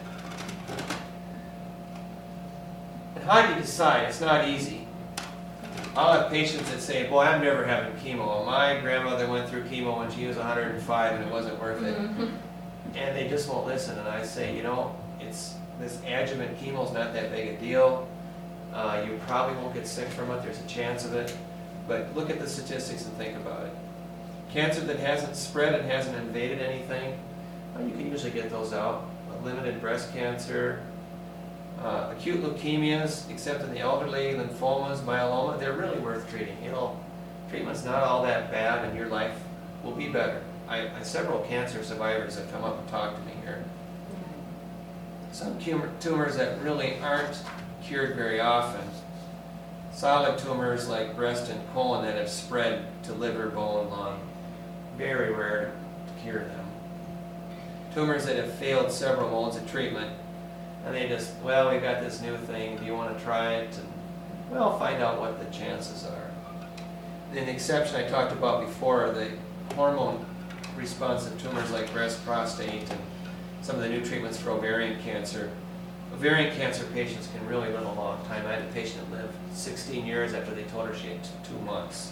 [SPEAKER 2] And how do you decide? It's not easy. I'll have patients that say, boy, I'm never having chemo. My grandmother went through chemo when she was one hundred five and it wasn't worth it.
[SPEAKER 3] Mm-hmm.
[SPEAKER 2] And they just won't listen. And I say, you know, it's this adjuvant chemo is not that big a deal. Uh, you probably won't get sick from it. There's a chance of it. But look at the statistics and think about it. Cancer that hasn't spread and hasn't invaded anything, well, you can usually get those out. Limited breast cancer, uh, acute leukemias, except in the elderly, lymphomas, myeloma, they're really worth treating. You know, treatment's not all that bad, and your life will be better. I, I several cancer survivors have come up and talked to me here. Some tumor, tumors that really aren't cured very often. Solid tumors like breast and colon that have spread to liver, bone, lung. Very rare to cure them. Tumors that have failed several modes of treatment, and they just, well, we got this new thing, do you want to try it? And, well, find out what the chances are. And the exception I talked about before are the hormone-responsive tumors like breast, prostate, and some of the new treatments for ovarian cancer. Ovarian cancer patients can really live a long time. I had a patient that lived sixteen years after they told her she had two months.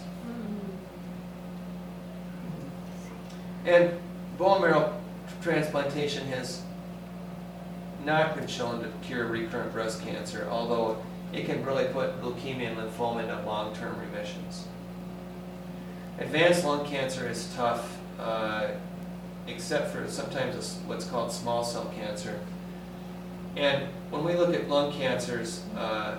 [SPEAKER 2] And bone marrow transplantation has not been shown to cure recurrent breast cancer, although it can really put leukemia and lymphoma into long-term remissions. Advanced lung cancer is tough, uh, except for sometimes what's called small cell cancer. And when we look at lung cancers, uh,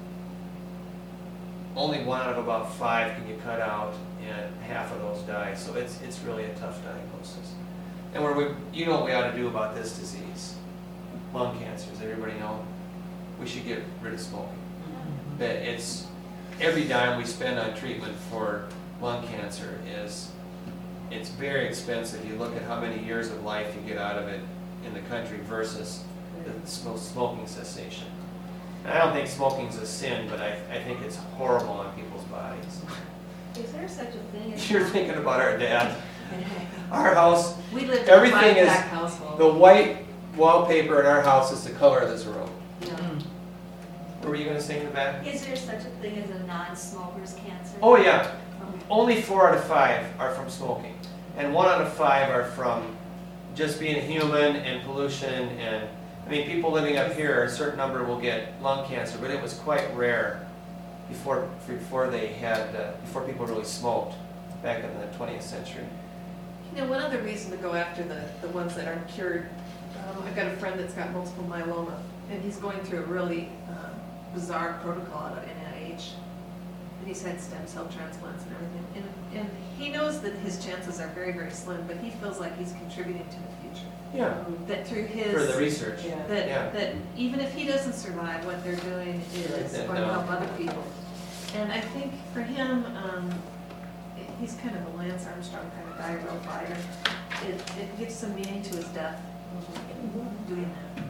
[SPEAKER 2] only one out of about five can you cut out, and half of those die. So it's it's really a tough diagnosis. And where we, you know what we ought to do about this disease, lung cancer. Does everybody know? We should get rid of smoking. That it's every dime we spend on treatment for lung cancer is it's very expensive. You look at how many years of life you get out of it in the country versus the smoking cessation. And I don't think smoking's a sin, but I, I think it's horrible on people's bodies.
[SPEAKER 3] Is there such a thing as...
[SPEAKER 2] You're thinking about our dad. Our house,
[SPEAKER 5] We lived in a
[SPEAKER 2] everything is,
[SPEAKER 5] five-pack household.
[SPEAKER 2] the white wallpaper in our house is the color of this room.
[SPEAKER 5] Yeah.
[SPEAKER 2] What were you going to say in the back?
[SPEAKER 3] Is there such a thing as a non-smoker's cancer?
[SPEAKER 2] Oh yeah,
[SPEAKER 3] Okay.
[SPEAKER 2] only four out of five are from smoking. And one out of five are from just being human and pollution. And I mean, people living up here, a certain number will get lung cancer, but it was quite rare before before they had, uh, before people really smoked back in the twentieth century.
[SPEAKER 5] You know, one other reason to go after the, the ones that aren't cured, um, I've got a friend that's got multiple myeloma, and he's going through a really uh, bizarre protocol out of N I H. And he's had stem cell transplants and everything. And, and he knows that his chances are very, very slim, but he feels like he's contributing to the future.
[SPEAKER 2] Yeah,
[SPEAKER 5] That through his...
[SPEAKER 2] for the research.
[SPEAKER 4] Yeah.
[SPEAKER 5] That,
[SPEAKER 2] Yeah.
[SPEAKER 5] that even if he doesn't survive, what they're doing is
[SPEAKER 2] Right,
[SPEAKER 5] going to
[SPEAKER 2] no.
[SPEAKER 5] help other people. And I think for him, um, it- he's kind of a Lance Armstrong kind of guy, real fighter. It, it gives some meaning to his death, doing that.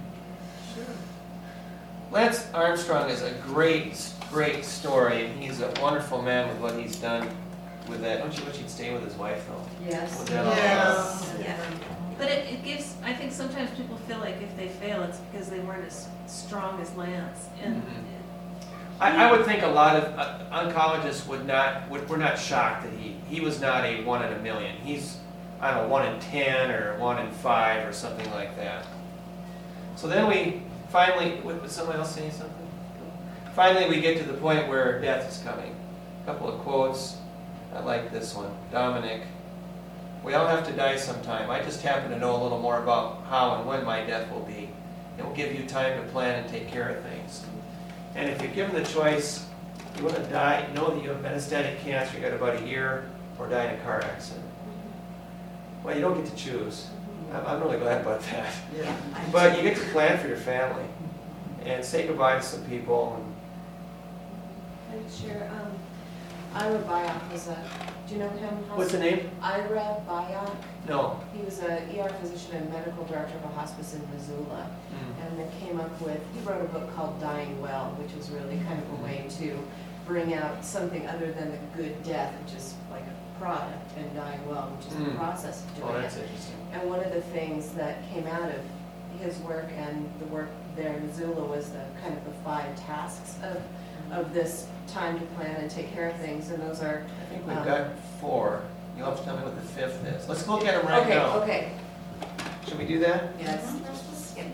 [SPEAKER 2] Lance Armstrong is a great, great story. He's a wonderful man with what he's done with that. Don't you wish he'd stay with his wife, though?
[SPEAKER 4] Yes.
[SPEAKER 2] With that all
[SPEAKER 6] Yes.
[SPEAKER 5] Yeah. But it, it gives, I think sometimes people feel like if they fail, it's because they weren't as strong as Lance. And
[SPEAKER 2] Mhm. I, I would think a lot of uh, oncologists would not, would, were not shocked that he, he was not a one in a million. He's, I don't know, one in ten or one in five or something like that. So then we finally, would, would someone else say something? Finally we get to the point where death is coming. A couple of quotes. I like this one. Dominic, we all have to die sometime. I just happen to know a little more about how and when my death will be. It will give you time to plan and take care of things. And if you're given the choice, you want to die, know that you have metastatic cancer, you got about a year, or die in a car accident. Well, you don't get to choose. I'm, I'm really glad about that.
[SPEAKER 6] Yeah.
[SPEAKER 2] But you get to plan for your family and say goodbye to some people. And
[SPEAKER 3] I'm sure, um,
[SPEAKER 4] Ira Byock was a, do you know him?
[SPEAKER 2] What's the name?
[SPEAKER 4] Ira Byock.
[SPEAKER 2] No.
[SPEAKER 4] He was a E R physician and medical director of a hospice in Missoula.
[SPEAKER 2] Mm.
[SPEAKER 4] And they came up with, he wrote a book called Dying Well, which was really kind of a way to bring out something other than the good death, which is like a product, and dying well, which is the
[SPEAKER 2] Mm.
[SPEAKER 4] process of
[SPEAKER 2] Oh,
[SPEAKER 4] doing
[SPEAKER 2] that's
[SPEAKER 4] it.
[SPEAKER 2] interesting.
[SPEAKER 4] And one of the things that came out of his work and the work there in Missoula was the kind of the five tasks of, of this time to plan and take care of things, and those are.
[SPEAKER 2] I think we've
[SPEAKER 4] um,
[SPEAKER 2] got four. You'll have to tell me what the fifth is. Let's look at them right
[SPEAKER 4] Okay,
[SPEAKER 2] now.
[SPEAKER 4] okay,
[SPEAKER 2] Should we do that?
[SPEAKER 4] yes. Yeah.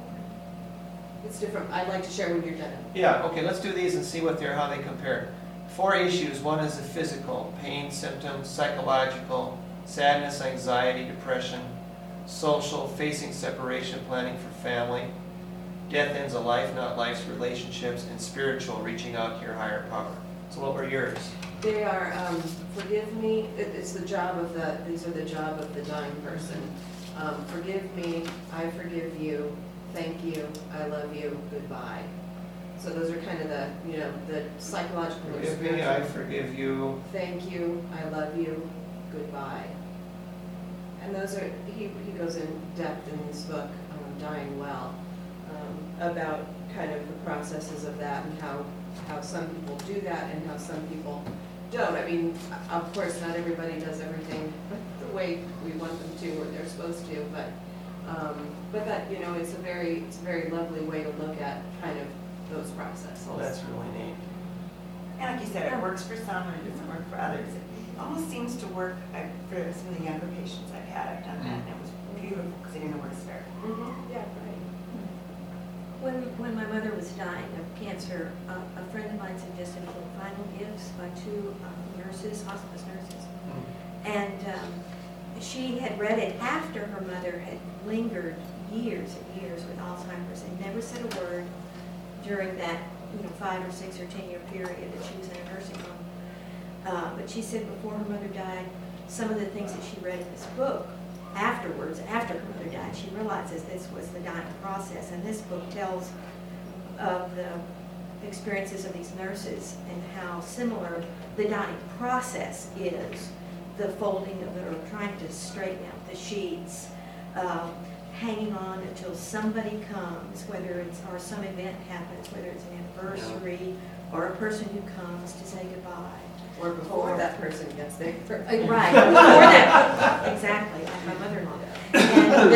[SPEAKER 4] It's different, I'd like to share when you're done.
[SPEAKER 2] Yeah, okay, let's do these and see what they're, how they compare. Four issues. One is the physical, pain, symptoms, psychological, sadness, anxiety, depression, social, facing separation, planning for family, death ends a life, not life's relationships, and spiritual, reaching out to your higher power. So what were yours?
[SPEAKER 4] They are, um, forgive me, it, it's the job of the, these are the job of the dying person. Um, forgive me, I forgive you, thank you, I love you, goodbye. So those are kind of the, you know, the psychological and
[SPEAKER 2] Forgive me, I
[SPEAKER 4] spiritual.
[SPEAKER 2] forgive you.
[SPEAKER 4] Thank you, I love you, goodbye. And those are, he, he goes in depth in this book, um, Dying Well, um, about kind of the processes of that and how, how some people do that and how some people don't. I mean, of course, not everybody does everything the way we want them to or they're supposed to, but, um, but that, you know, it's a very, it's a very lovely way to look at kind of those processes.
[SPEAKER 2] Oh, that's really neat.
[SPEAKER 8] And like you said, it works for some and it doesn't work for others. It almost seems to work uh, for some of the younger patients I've had. I've done that and it was beautiful because they didn't know where to start.
[SPEAKER 4] Mm-hmm. Yeah, right.
[SPEAKER 3] When, when my mother was dying of cancer, uh, a friend of mine suggested a little final gifts by two um, nurses, hospice nurses. And um, she had read it after her mother had lingered years and years with Alzheimer's and never said a word during that, you know, five or six or ten year period that she was in a nursing home. Uh, but she said before her mother died, some of the things that she read in this book afterwards, after her mother died, she realizes this was the dying process. And this book tells of the experiences of these nurses and how similar the dying process is. The folding of the, or trying to straighten out the sheets, um, hanging on until somebody comes, whether it's, or some event happens, whether it's an anniversary or a person who comes to say goodbye.
[SPEAKER 4] Or before that person gets there.
[SPEAKER 3] Uh, Right, before that, exactly, like my mother-in-law. And,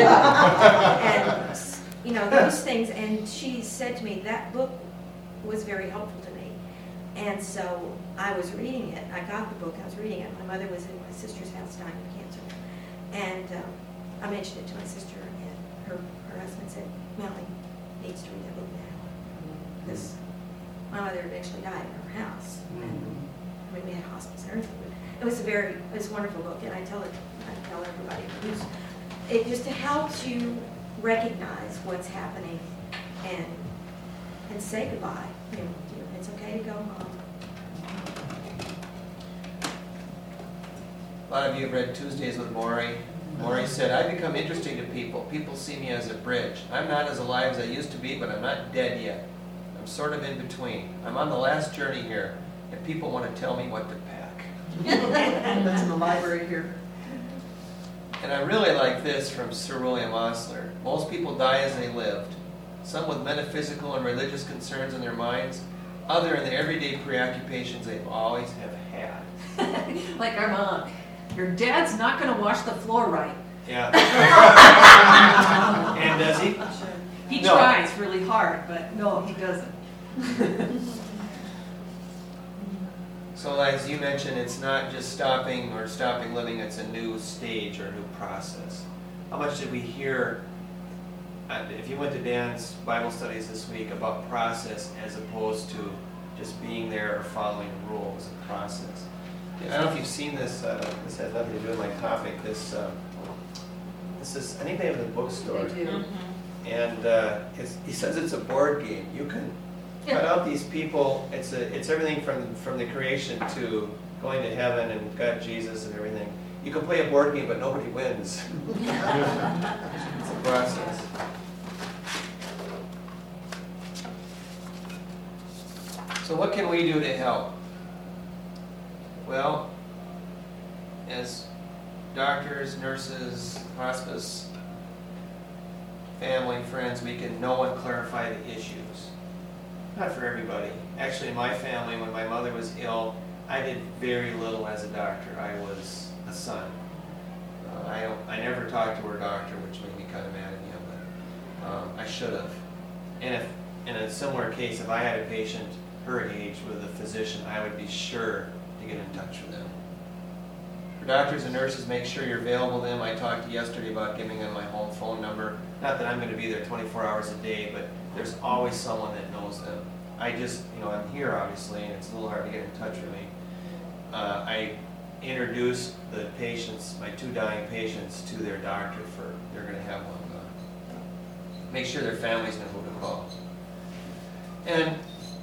[SPEAKER 3] and, you know, those things, and she said to me, that book was very helpful to me. And so I was reading it, I got the book, I was reading it, my mother was in my sister's house dying of cancer. And um, I mentioned it to my sister, and her, her husband said, Melanie needs to read that book now. Because my mother eventually died in her house. And, I mean, we had hospice and everything. It was a very, it was a wonderful book, and I tell it, I tell everybody who's, it just helps you recognize what's happening and and say goodbye. You know, it's okay to go home.
[SPEAKER 2] A lot of you have read Tuesdays with Maury. Maury said, I become interesting to people. People see me as a bridge. I'm not as alive as I used to be, but I'm not dead yet. I'm sort of in between. I'm on the last journey here, and people want to tell me what to pack.
[SPEAKER 6] That's in the library here.
[SPEAKER 2] And I really like this from Sir William Osler. Most people die as they lived, some with metaphysical and religious concerns in their minds, other in the everyday preoccupations they always have had.
[SPEAKER 5] Like our mom, your dad's not gonna wash the floor right.
[SPEAKER 2] Yeah. And does he?
[SPEAKER 5] He
[SPEAKER 2] No.
[SPEAKER 5] tries really hard, but no, he doesn't.
[SPEAKER 2] So as you mentioned, it's not just stopping or stopping living, it's a new stage or a new process. How much did we hear, uh, if you went to Dan's Bible studies this week, about process as opposed to just being there or following rules and process? I don't know if you've seen this, uh, this has nothing to do with my topic, this, uh, this is, I think they have it in the bookstore.
[SPEAKER 4] They do.
[SPEAKER 2] And uh, it's, he says it's a board game. You can cut out these people. It's a, it's everything from from the creation to going to heaven and God, Jesus, and everything. You can play a board game, but nobody wins. It's a process. So what can we do to help? Well, as doctors, nurses, hospice, family, friends, we can know and clarify the issues. Not for everybody. Actually, in my family, when my mother was ill, I did very little as a doctor. I was a son. Uh, I, don't- I never talked to her doctor, which made me kind of mad at him, but um, I should have. And if, in a similar case, if I had a patient her age with a physician, I would be sure to get in touch with them. For doctors and nurses, make sure you're available to them. I talked yesterday about giving them my home phone number. Not that I'm going to be there twenty-four hours a day, but there's always someone that knows them. I just, you know, I'm here obviously, and it's a little hard to get in touch with me. Uh, I introduce the patients, my two dying patients, to their doctor for, they're going to have one. Uh, make sure their families know who to call. And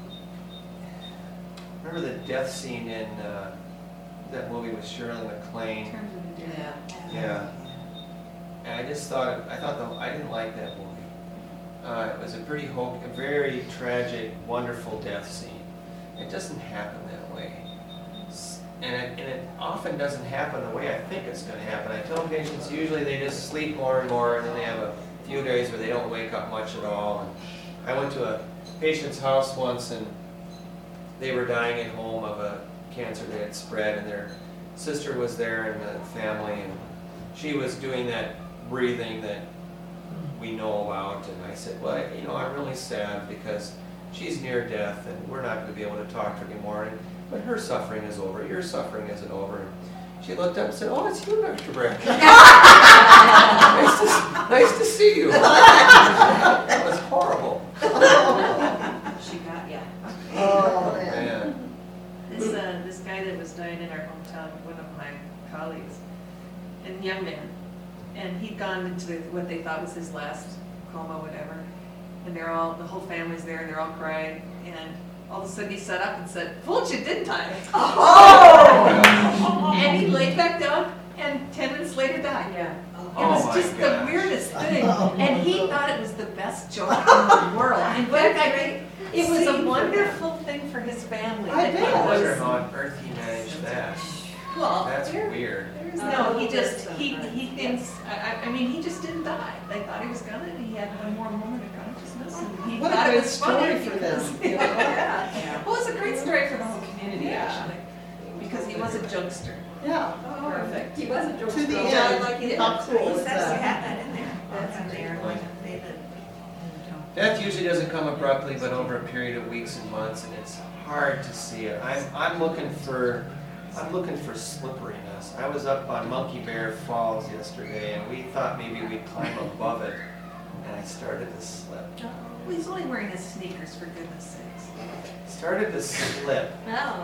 [SPEAKER 2] remember the death scene in uh, that movie with Shirley MacLaine?
[SPEAKER 5] Terms of the
[SPEAKER 4] Yeah.
[SPEAKER 2] Yeah. And I just thought, I thought the, I didn't like that movie. Uh, it was a pretty hope, a very tragic, wonderful death scene. It doesn't happen that way. S- And it, and it often doesn't happen the way I think it's going to happen. I tell patients usually they just sleep more and more, and then they have a few days where they don't wake up much at all. And I went to a patient's house once, and they were dying at home of a cancer that had spread, and their sister was there and the family, and she was doing that breathing that we know about. And I said, well, you know, I'm really sad because she's near death and we're not going to be able to talk to her anymore, and, but her suffering is over, your suffering isn't over. And she looked up and said, oh, it's you, Doctor Brack. nice, to, nice to see you. That was horrible.
[SPEAKER 5] She got ya.
[SPEAKER 6] Oh,
[SPEAKER 2] Man.
[SPEAKER 5] This, uh, this guy that was dying in our hometown, one of my colleagues, and young man, and he'd gone into the, what they thought was his last coma, whatever, and they're all, the whole family's there, and they're all crying, and all of a sudden he sat up and said, fooled you, didn't I? Oh! And he laid back down, and ten minutes later died.
[SPEAKER 4] Yeah.
[SPEAKER 5] It
[SPEAKER 2] Oh
[SPEAKER 5] was
[SPEAKER 2] my
[SPEAKER 5] just the
[SPEAKER 2] gosh.
[SPEAKER 5] weirdest thing, and he thought it was the best joke in the world. In fact, I think it was a wonderful thing for his family.
[SPEAKER 6] I
[SPEAKER 5] that he
[SPEAKER 6] bet.
[SPEAKER 2] I wonder
[SPEAKER 5] was-
[SPEAKER 2] how on earth he managed that.
[SPEAKER 5] Well,
[SPEAKER 2] That's weird.
[SPEAKER 5] no, he just, he, he thinks, I, I- I mean, he just didn't die. They thought he was gonna, and he had one more moment of consciousness, and he
[SPEAKER 6] What a
[SPEAKER 5] thought it
[SPEAKER 6] great
[SPEAKER 5] was funny.
[SPEAKER 6] story for them.
[SPEAKER 5] because- Yeah.
[SPEAKER 4] Yeah.
[SPEAKER 5] Well, it's a great story for the whole community,
[SPEAKER 6] Yeah.
[SPEAKER 5] actually, because he was a jokester.
[SPEAKER 6] Yeah.
[SPEAKER 4] Perfect.
[SPEAKER 3] He wasn't George
[SPEAKER 6] To the
[SPEAKER 3] Stroh.
[SPEAKER 6] end.
[SPEAKER 3] Like he
[SPEAKER 6] How
[SPEAKER 3] did.
[SPEAKER 6] cool
[SPEAKER 8] He
[SPEAKER 6] is
[SPEAKER 8] says you
[SPEAKER 6] that?
[SPEAKER 8] have that in there. That's in there. They did.
[SPEAKER 2] Death usually doesn't come abruptly, but over a period of weeks and months, and it's hard to see it. I'm, I'm looking for, I'm looking for slipperiness. I was up on Monkey Bear Falls yesterday, and we thought maybe we'd climb above it, and I started to slip.
[SPEAKER 5] Well, he's only wearing his sneakers, for goodness sakes.
[SPEAKER 2] Started to slip,
[SPEAKER 3] No.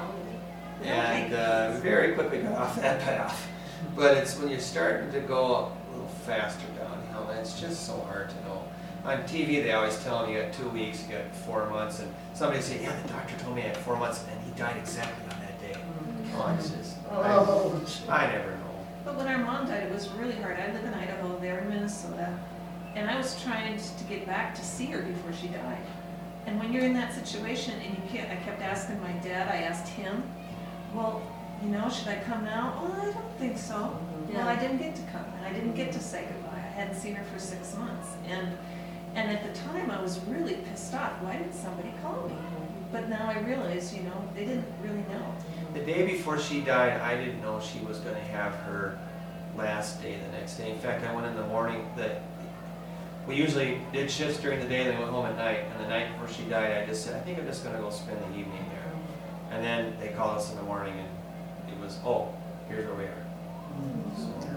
[SPEAKER 2] and uh, very quickly got off that path. But it's when you're starting to go a little faster downhill, and it's just so hard to know. On T V, they always tell me you got two weeks, you got four months, and somebody say, yeah, the doctor told me I had four months, and he died exactly on that day. Oh, it's just,
[SPEAKER 6] Oh,
[SPEAKER 2] I, I never know.
[SPEAKER 5] But when our mom died, it was really hard. I live in Idaho, they're in Minnesota, and I was trying to get back to see her before she died. And when you're in that situation, and you can't, I kept asking my dad, I asked him, well, you know, should I come now? Oh, I don't think so. Well, I didn't get to come, and I didn't get to say goodbye. I hadn't seen her for six months, and and at the time, I was really pissed off. Why didn't somebody call me? But now I realize, you know, they didn't really know.
[SPEAKER 2] The day before she died, I didn't know she was going to have her last day the next day. In fact, I went in the morning. That we usually did shifts during the day, and then went home at night. And the night before she died, I just said, I think I'm just going to go spend the evening there. And then they called us in the morning, and it was, oh, here's where we are. So,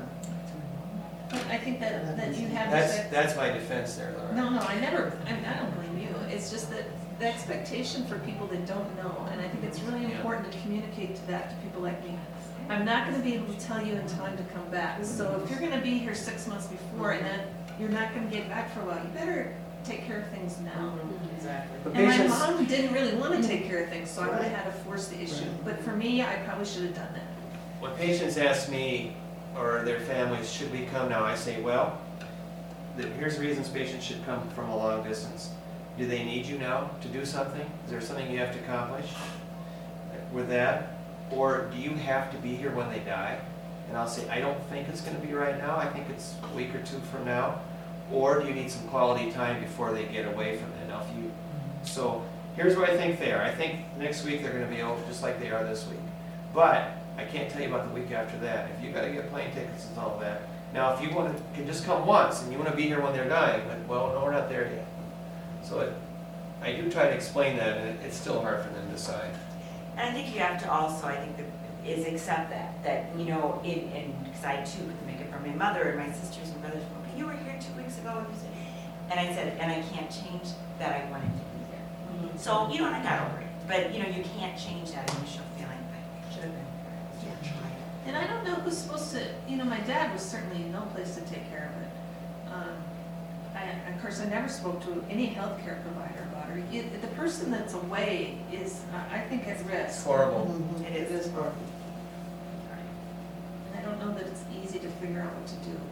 [SPEAKER 5] But I think that, that you have
[SPEAKER 2] that's
[SPEAKER 5] this.
[SPEAKER 2] that's my defense there, Laura.
[SPEAKER 5] No, no, I never, I mean, I don't blame you. It's just that the expectation for people that don't know, and I think it's really
[SPEAKER 2] Yeah.
[SPEAKER 5] important to communicate to that to people like me. I'm not gonna be able to tell you in time to come back. So if you're gonna be here six months before and then you're not gonna get back for a while, you better take care of things now.
[SPEAKER 4] Exactly.
[SPEAKER 2] But
[SPEAKER 5] And my
[SPEAKER 2] patients,
[SPEAKER 5] mom didn't really wanna take care of things, so I would've had to force the issue. But for me, I probably should have done that.
[SPEAKER 2] when patients ask me or their families, should we come now? I say, well, the, here's reasons patients should come from a long distance. Do they need you now to do something? Is there something you have to accomplish? With that, Or do you have to be here when they die? And I'll say, I don't think it's going to be right now. I think it's a week or two from now. Or do you need some quality time before they get away from it? Now, if you, so here's where I think they are. I think next week they're going to be open just like they are this week. But I can't tell you about the week after that. If you got to get plane tickets and all that. Now, if you want to can just come once and you want to be here when they're dying, but well, no, we're not there yet. So it, I do try to explain that, and it, it's still hard for them to decide.
[SPEAKER 8] And I think you have to also, I think, that is accept that, that, you know, in, and, because I too could make it from my mother and my sisters and brothers, okay, you were here two weeks ago, and you said, and I said, and I can't change that I wanted to be there.
[SPEAKER 3] Mhm.
[SPEAKER 8] So, you know, and I got over it, but, you know, you can't change that initial feeling, I should have been here, I should have tried it.
[SPEAKER 5] And I don't know who's supposed to, you know, my dad was certainly in no place to take care of it. Um, I, of course, I never spoke to any healthcare provider about her. You, the person that's away is, I I think, at
[SPEAKER 2] It's
[SPEAKER 5] risk.
[SPEAKER 2] horrible.
[SPEAKER 6] Mhm.
[SPEAKER 8] It is.
[SPEAKER 6] It is horrible.
[SPEAKER 5] And I don't know that it's easy to figure out what to do.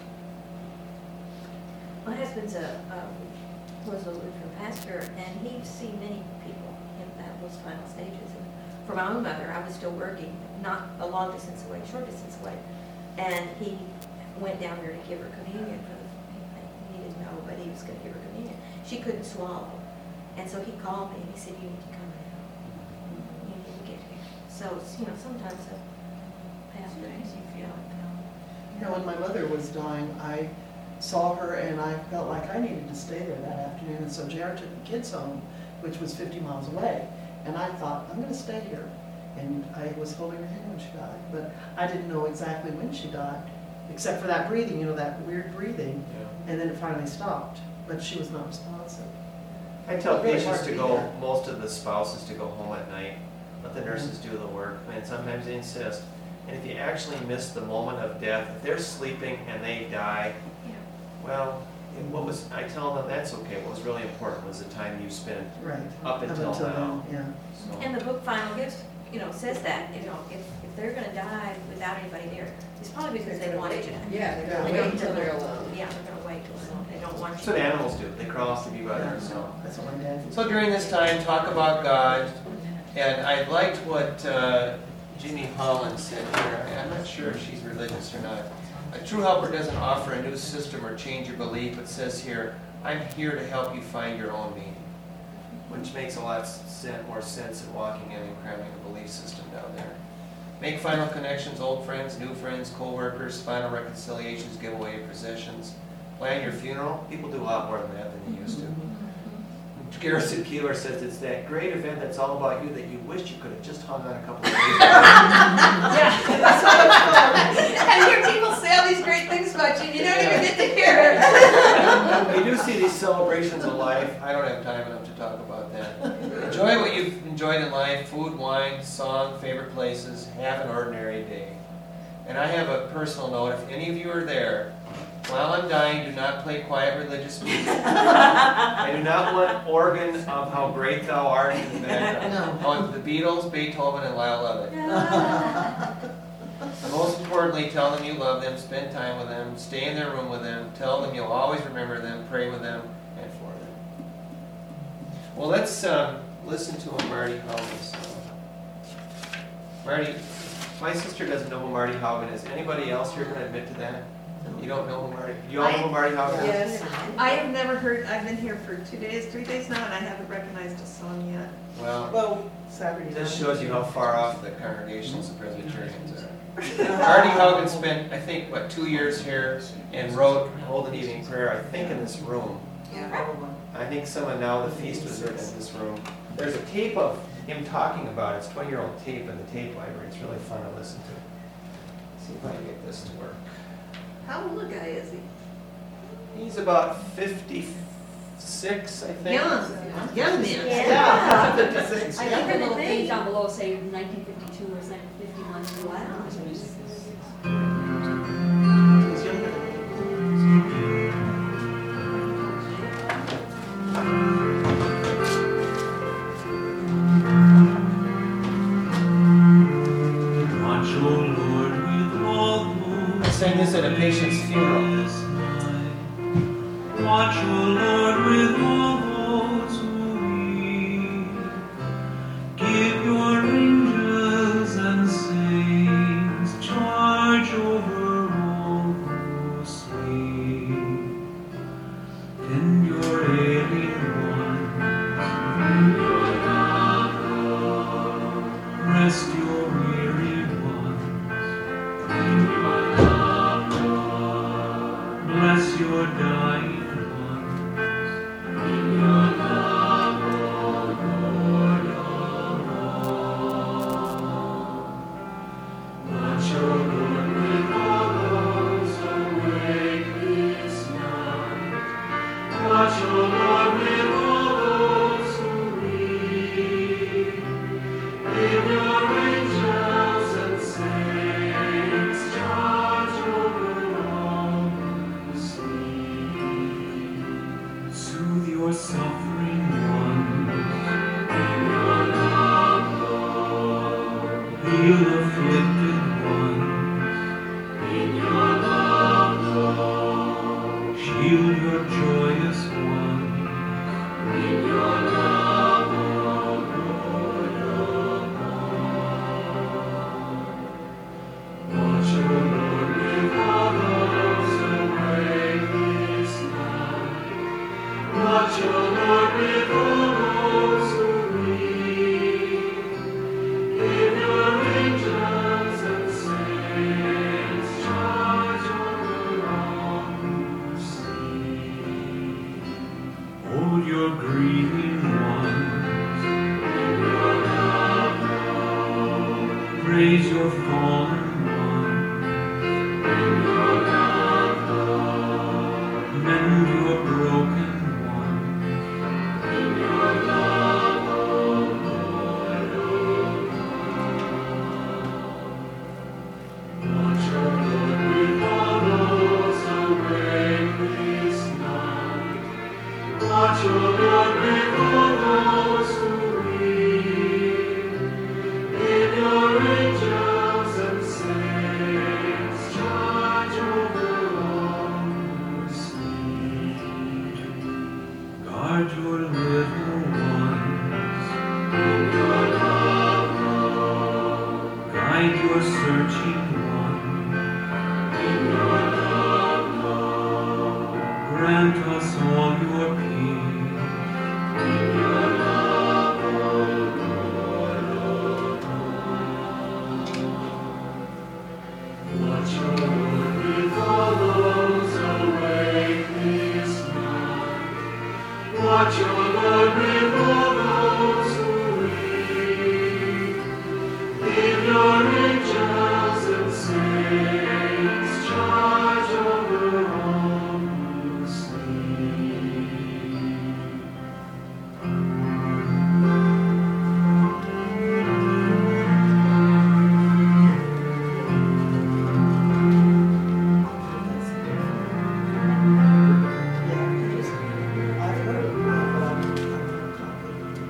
[SPEAKER 3] My husband's a, um, was a Lutheran pastor, and he's seen many people in that, those final stages. And for my own mother, I was still working, not a long distance away, short distance away, and he went down there to give her communion for the, he didn't know, but he was going to give her communion. She couldn't swallow, and so he called me and he said, "You need to come now. You need to get here." So, you know, sometimes a pastor makes you feel like that.
[SPEAKER 6] You know, when my mother was dying, I saw her and I felt like I needed to stay there that afternoon. And so J R took the kids home, which was fifty miles away. And I thought, I'm going to stay here. And I was holding her hand when she died. But I didn't know exactly when she died, except for that breathing, you know, that weird breathing.
[SPEAKER 2] Yeah.
[SPEAKER 6] And then it finally stopped. But she was not responsive.
[SPEAKER 2] I tell
[SPEAKER 6] Really
[SPEAKER 2] patients
[SPEAKER 6] hard
[SPEAKER 2] to
[SPEAKER 6] to
[SPEAKER 2] go,
[SPEAKER 6] be there.
[SPEAKER 2] most of the spouses to go home at night. Let the nurses do the work. And sometimes they insist. And if you actually miss the moment of death, if they're sleeping and they die, well, and what was, I tell them that's okay. What was really important was the time you spent
[SPEAKER 6] Right.
[SPEAKER 2] up until now.
[SPEAKER 6] then, yeah.
[SPEAKER 2] So,
[SPEAKER 3] And the book Final Gifts, you know, says that, you know, if, if they're gonna die without anybody there, it's probably because they wanted to die.
[SPEAKER 4] Yeah, they're
[SPEAKER 3] They
[SPEAKER 4] gonna
[SPEAKER 3] don't
[SPEAKER 4] wait until they're
[SPEAKER 3] know.
[SPEAKER 4] alone.
[SPEAKER 3] Yeah, they're gonna wait till alone, they don't want
[SPEAKER 2] that's
[SPEAKER 3] you.
[SPEAKER 2] what animals do. They cross to be by
[SPEAKER 6] Yeah,
[SPEAKER 2] themselves.
[SPEAKER 6] that's what my dad did.
[SPEAKER 2] So during this time, talk about God. And I liked what uh, Ginny Holland said here. I'm not sure if she's religious or not. A true helper doesn't offer a new system or change your belief. It says here, I'm here to help you find your own meaning. Which makes a lot sen- more sense than walking in and cramming a belief system down there. Make final connections, old friends, new friends, co-workers, final reconciliations, give away your possessions. Plan your funeral. People do a lot more than that than they used to. Garrison Keeler says it's that great event that's all about you that you wish you could have just hung on a couple of days ago.
[SPEAKER 5] Yeah, that's so much fun. And hear people say all these great things about you, and you don't even get to hear it.
[SPEAKER 2] We do see these celebrations of life. I don't have time enough to talk about that. Enjoy what you've enjoyed in life, food, wine, song, favorite places. Have an ordinary day. And I have a personal note. If any of you are there, while I'm dying, do not play quiet religious music. I do not want organ of How Great Thou Art in the background.
[SPEAKER 6] No.
[SPEAKER 2] I want the Beatles, Beethoven, and Lyle Lovett. And most importantly, tell them you love them, spend time with them, stay in their room with them, tell them you'll always remember them, pray with them, and for them. Well, let's um, listen to a Marty Haugen song. Marty, my sister doesn't know who Marty Haugen is. Anybody else here can admit to that? You don't know who Marty, you all know who Marty Haugen is?
[SPEAKER 5] Yes, I have never heard, I've been here for two days, three days now, and I haven't recognized a song yet.
[SPEAKER 2] Well,
[SPEAKER 6] Well, Saturday.
[SPEAKER 2] this
[SPEAKER 6] night.
[SPEAKER 2] shows you how far off the congregations of Presbyterians are. Marty Haugen spent, I think, what, two years here and wrote Hold an Evening Prayer, I think, in this room.
[SPEAKER 6] Probably.
[SPEAKER 2] I think someone now, the feast was written in this room. There's a tape of him talking about it. It's a twenty-year-old tape in the tape library. It's really fun to listen to. See if I can get this to work.
[SPEAKER 5] How old a guy is he?
[SPEAKER 2] He's about fifty-six, I think.
[SPEAKER 5] Young, young man.
[SPEAKER 6] Yeah, fifty-six.
[SPEAKER 3] I think the little thing down below say nineteen fifty-two or nineteen fifty-one. Wow.
[SPEAKER 6] He's younger than me.
[SPEAKER 9] Watch, O Lord, with all who
[SPEAKER 2] I sang this at a patient's funeral.
[SPEAKER 9] is mine. Watch, O Lord, with all those who weep. Give your angels and sing. praise your fallen one. Mend your broken one. Watch your glory follows away this night. Watch your Lord before those who weep. Give your angels and saints charge over all who sleep. Guard your little ones. In your love, Lord. Guide your searching one. In your love, Lord. Grant us all your peace. In your love, O Lord, O Lord. Watch your Lord with all those awake this night. Watch your Lord with all those who weep. Give your angels and saints charge over all who sleep.
[SPEAKER 6] I've heard it, but I'm not a copy.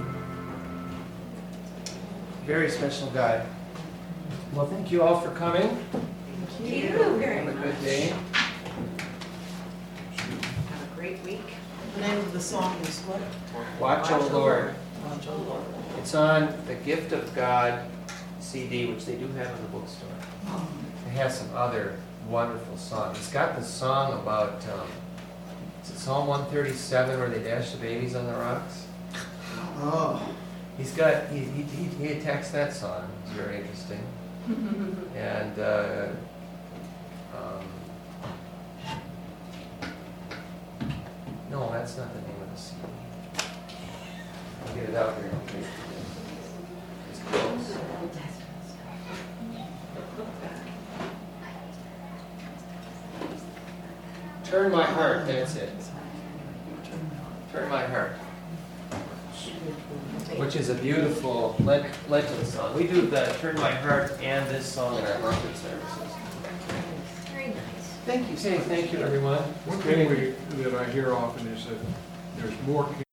[SPEAKER 2] Very special guy. Well, thank you all for coming.
[SPEAKER 3] Thank you very
[SPEAKER 2] Have a
[SPEAKER 3] much.
[SPEAKER 2] good day.
[SPEAKER 8] Have a great week.
[SPEAKER 6] The name of the song is what?
[SPEAKER 2] Watch, O Lord.
[SPEAKER 6] Watch, O Lord.
[SPEAKER 2] It's on the Gift of God C D, which they do have in the bookstore. It has some other wonderful songs. It's got the song about, um, is it Psalm one thirty-seven where they dash the babies on the rocks?
[SPEAKER 6] Oh,
[SPEAKER 2] He's got, he, he, he he attacks that song. It's very interesting. And, uh, um, no, that's not the name of the C D. I'll get it out here. It's close. Turn my heart, that's it. Turn my heart. Which is a beautiful Lent- Lenten song. We do the Turn My Heart and this song in our Lenten services.
[SPEAKER 8] Very nice.
[SPEAKER 6] thank you so
[SPEAKER 2] Okay,
[SPEAKER 6] much.
[SPEAKER 2] thank you, everyone.
[SPEAKER 10] One thing we, that I hear often is that there's more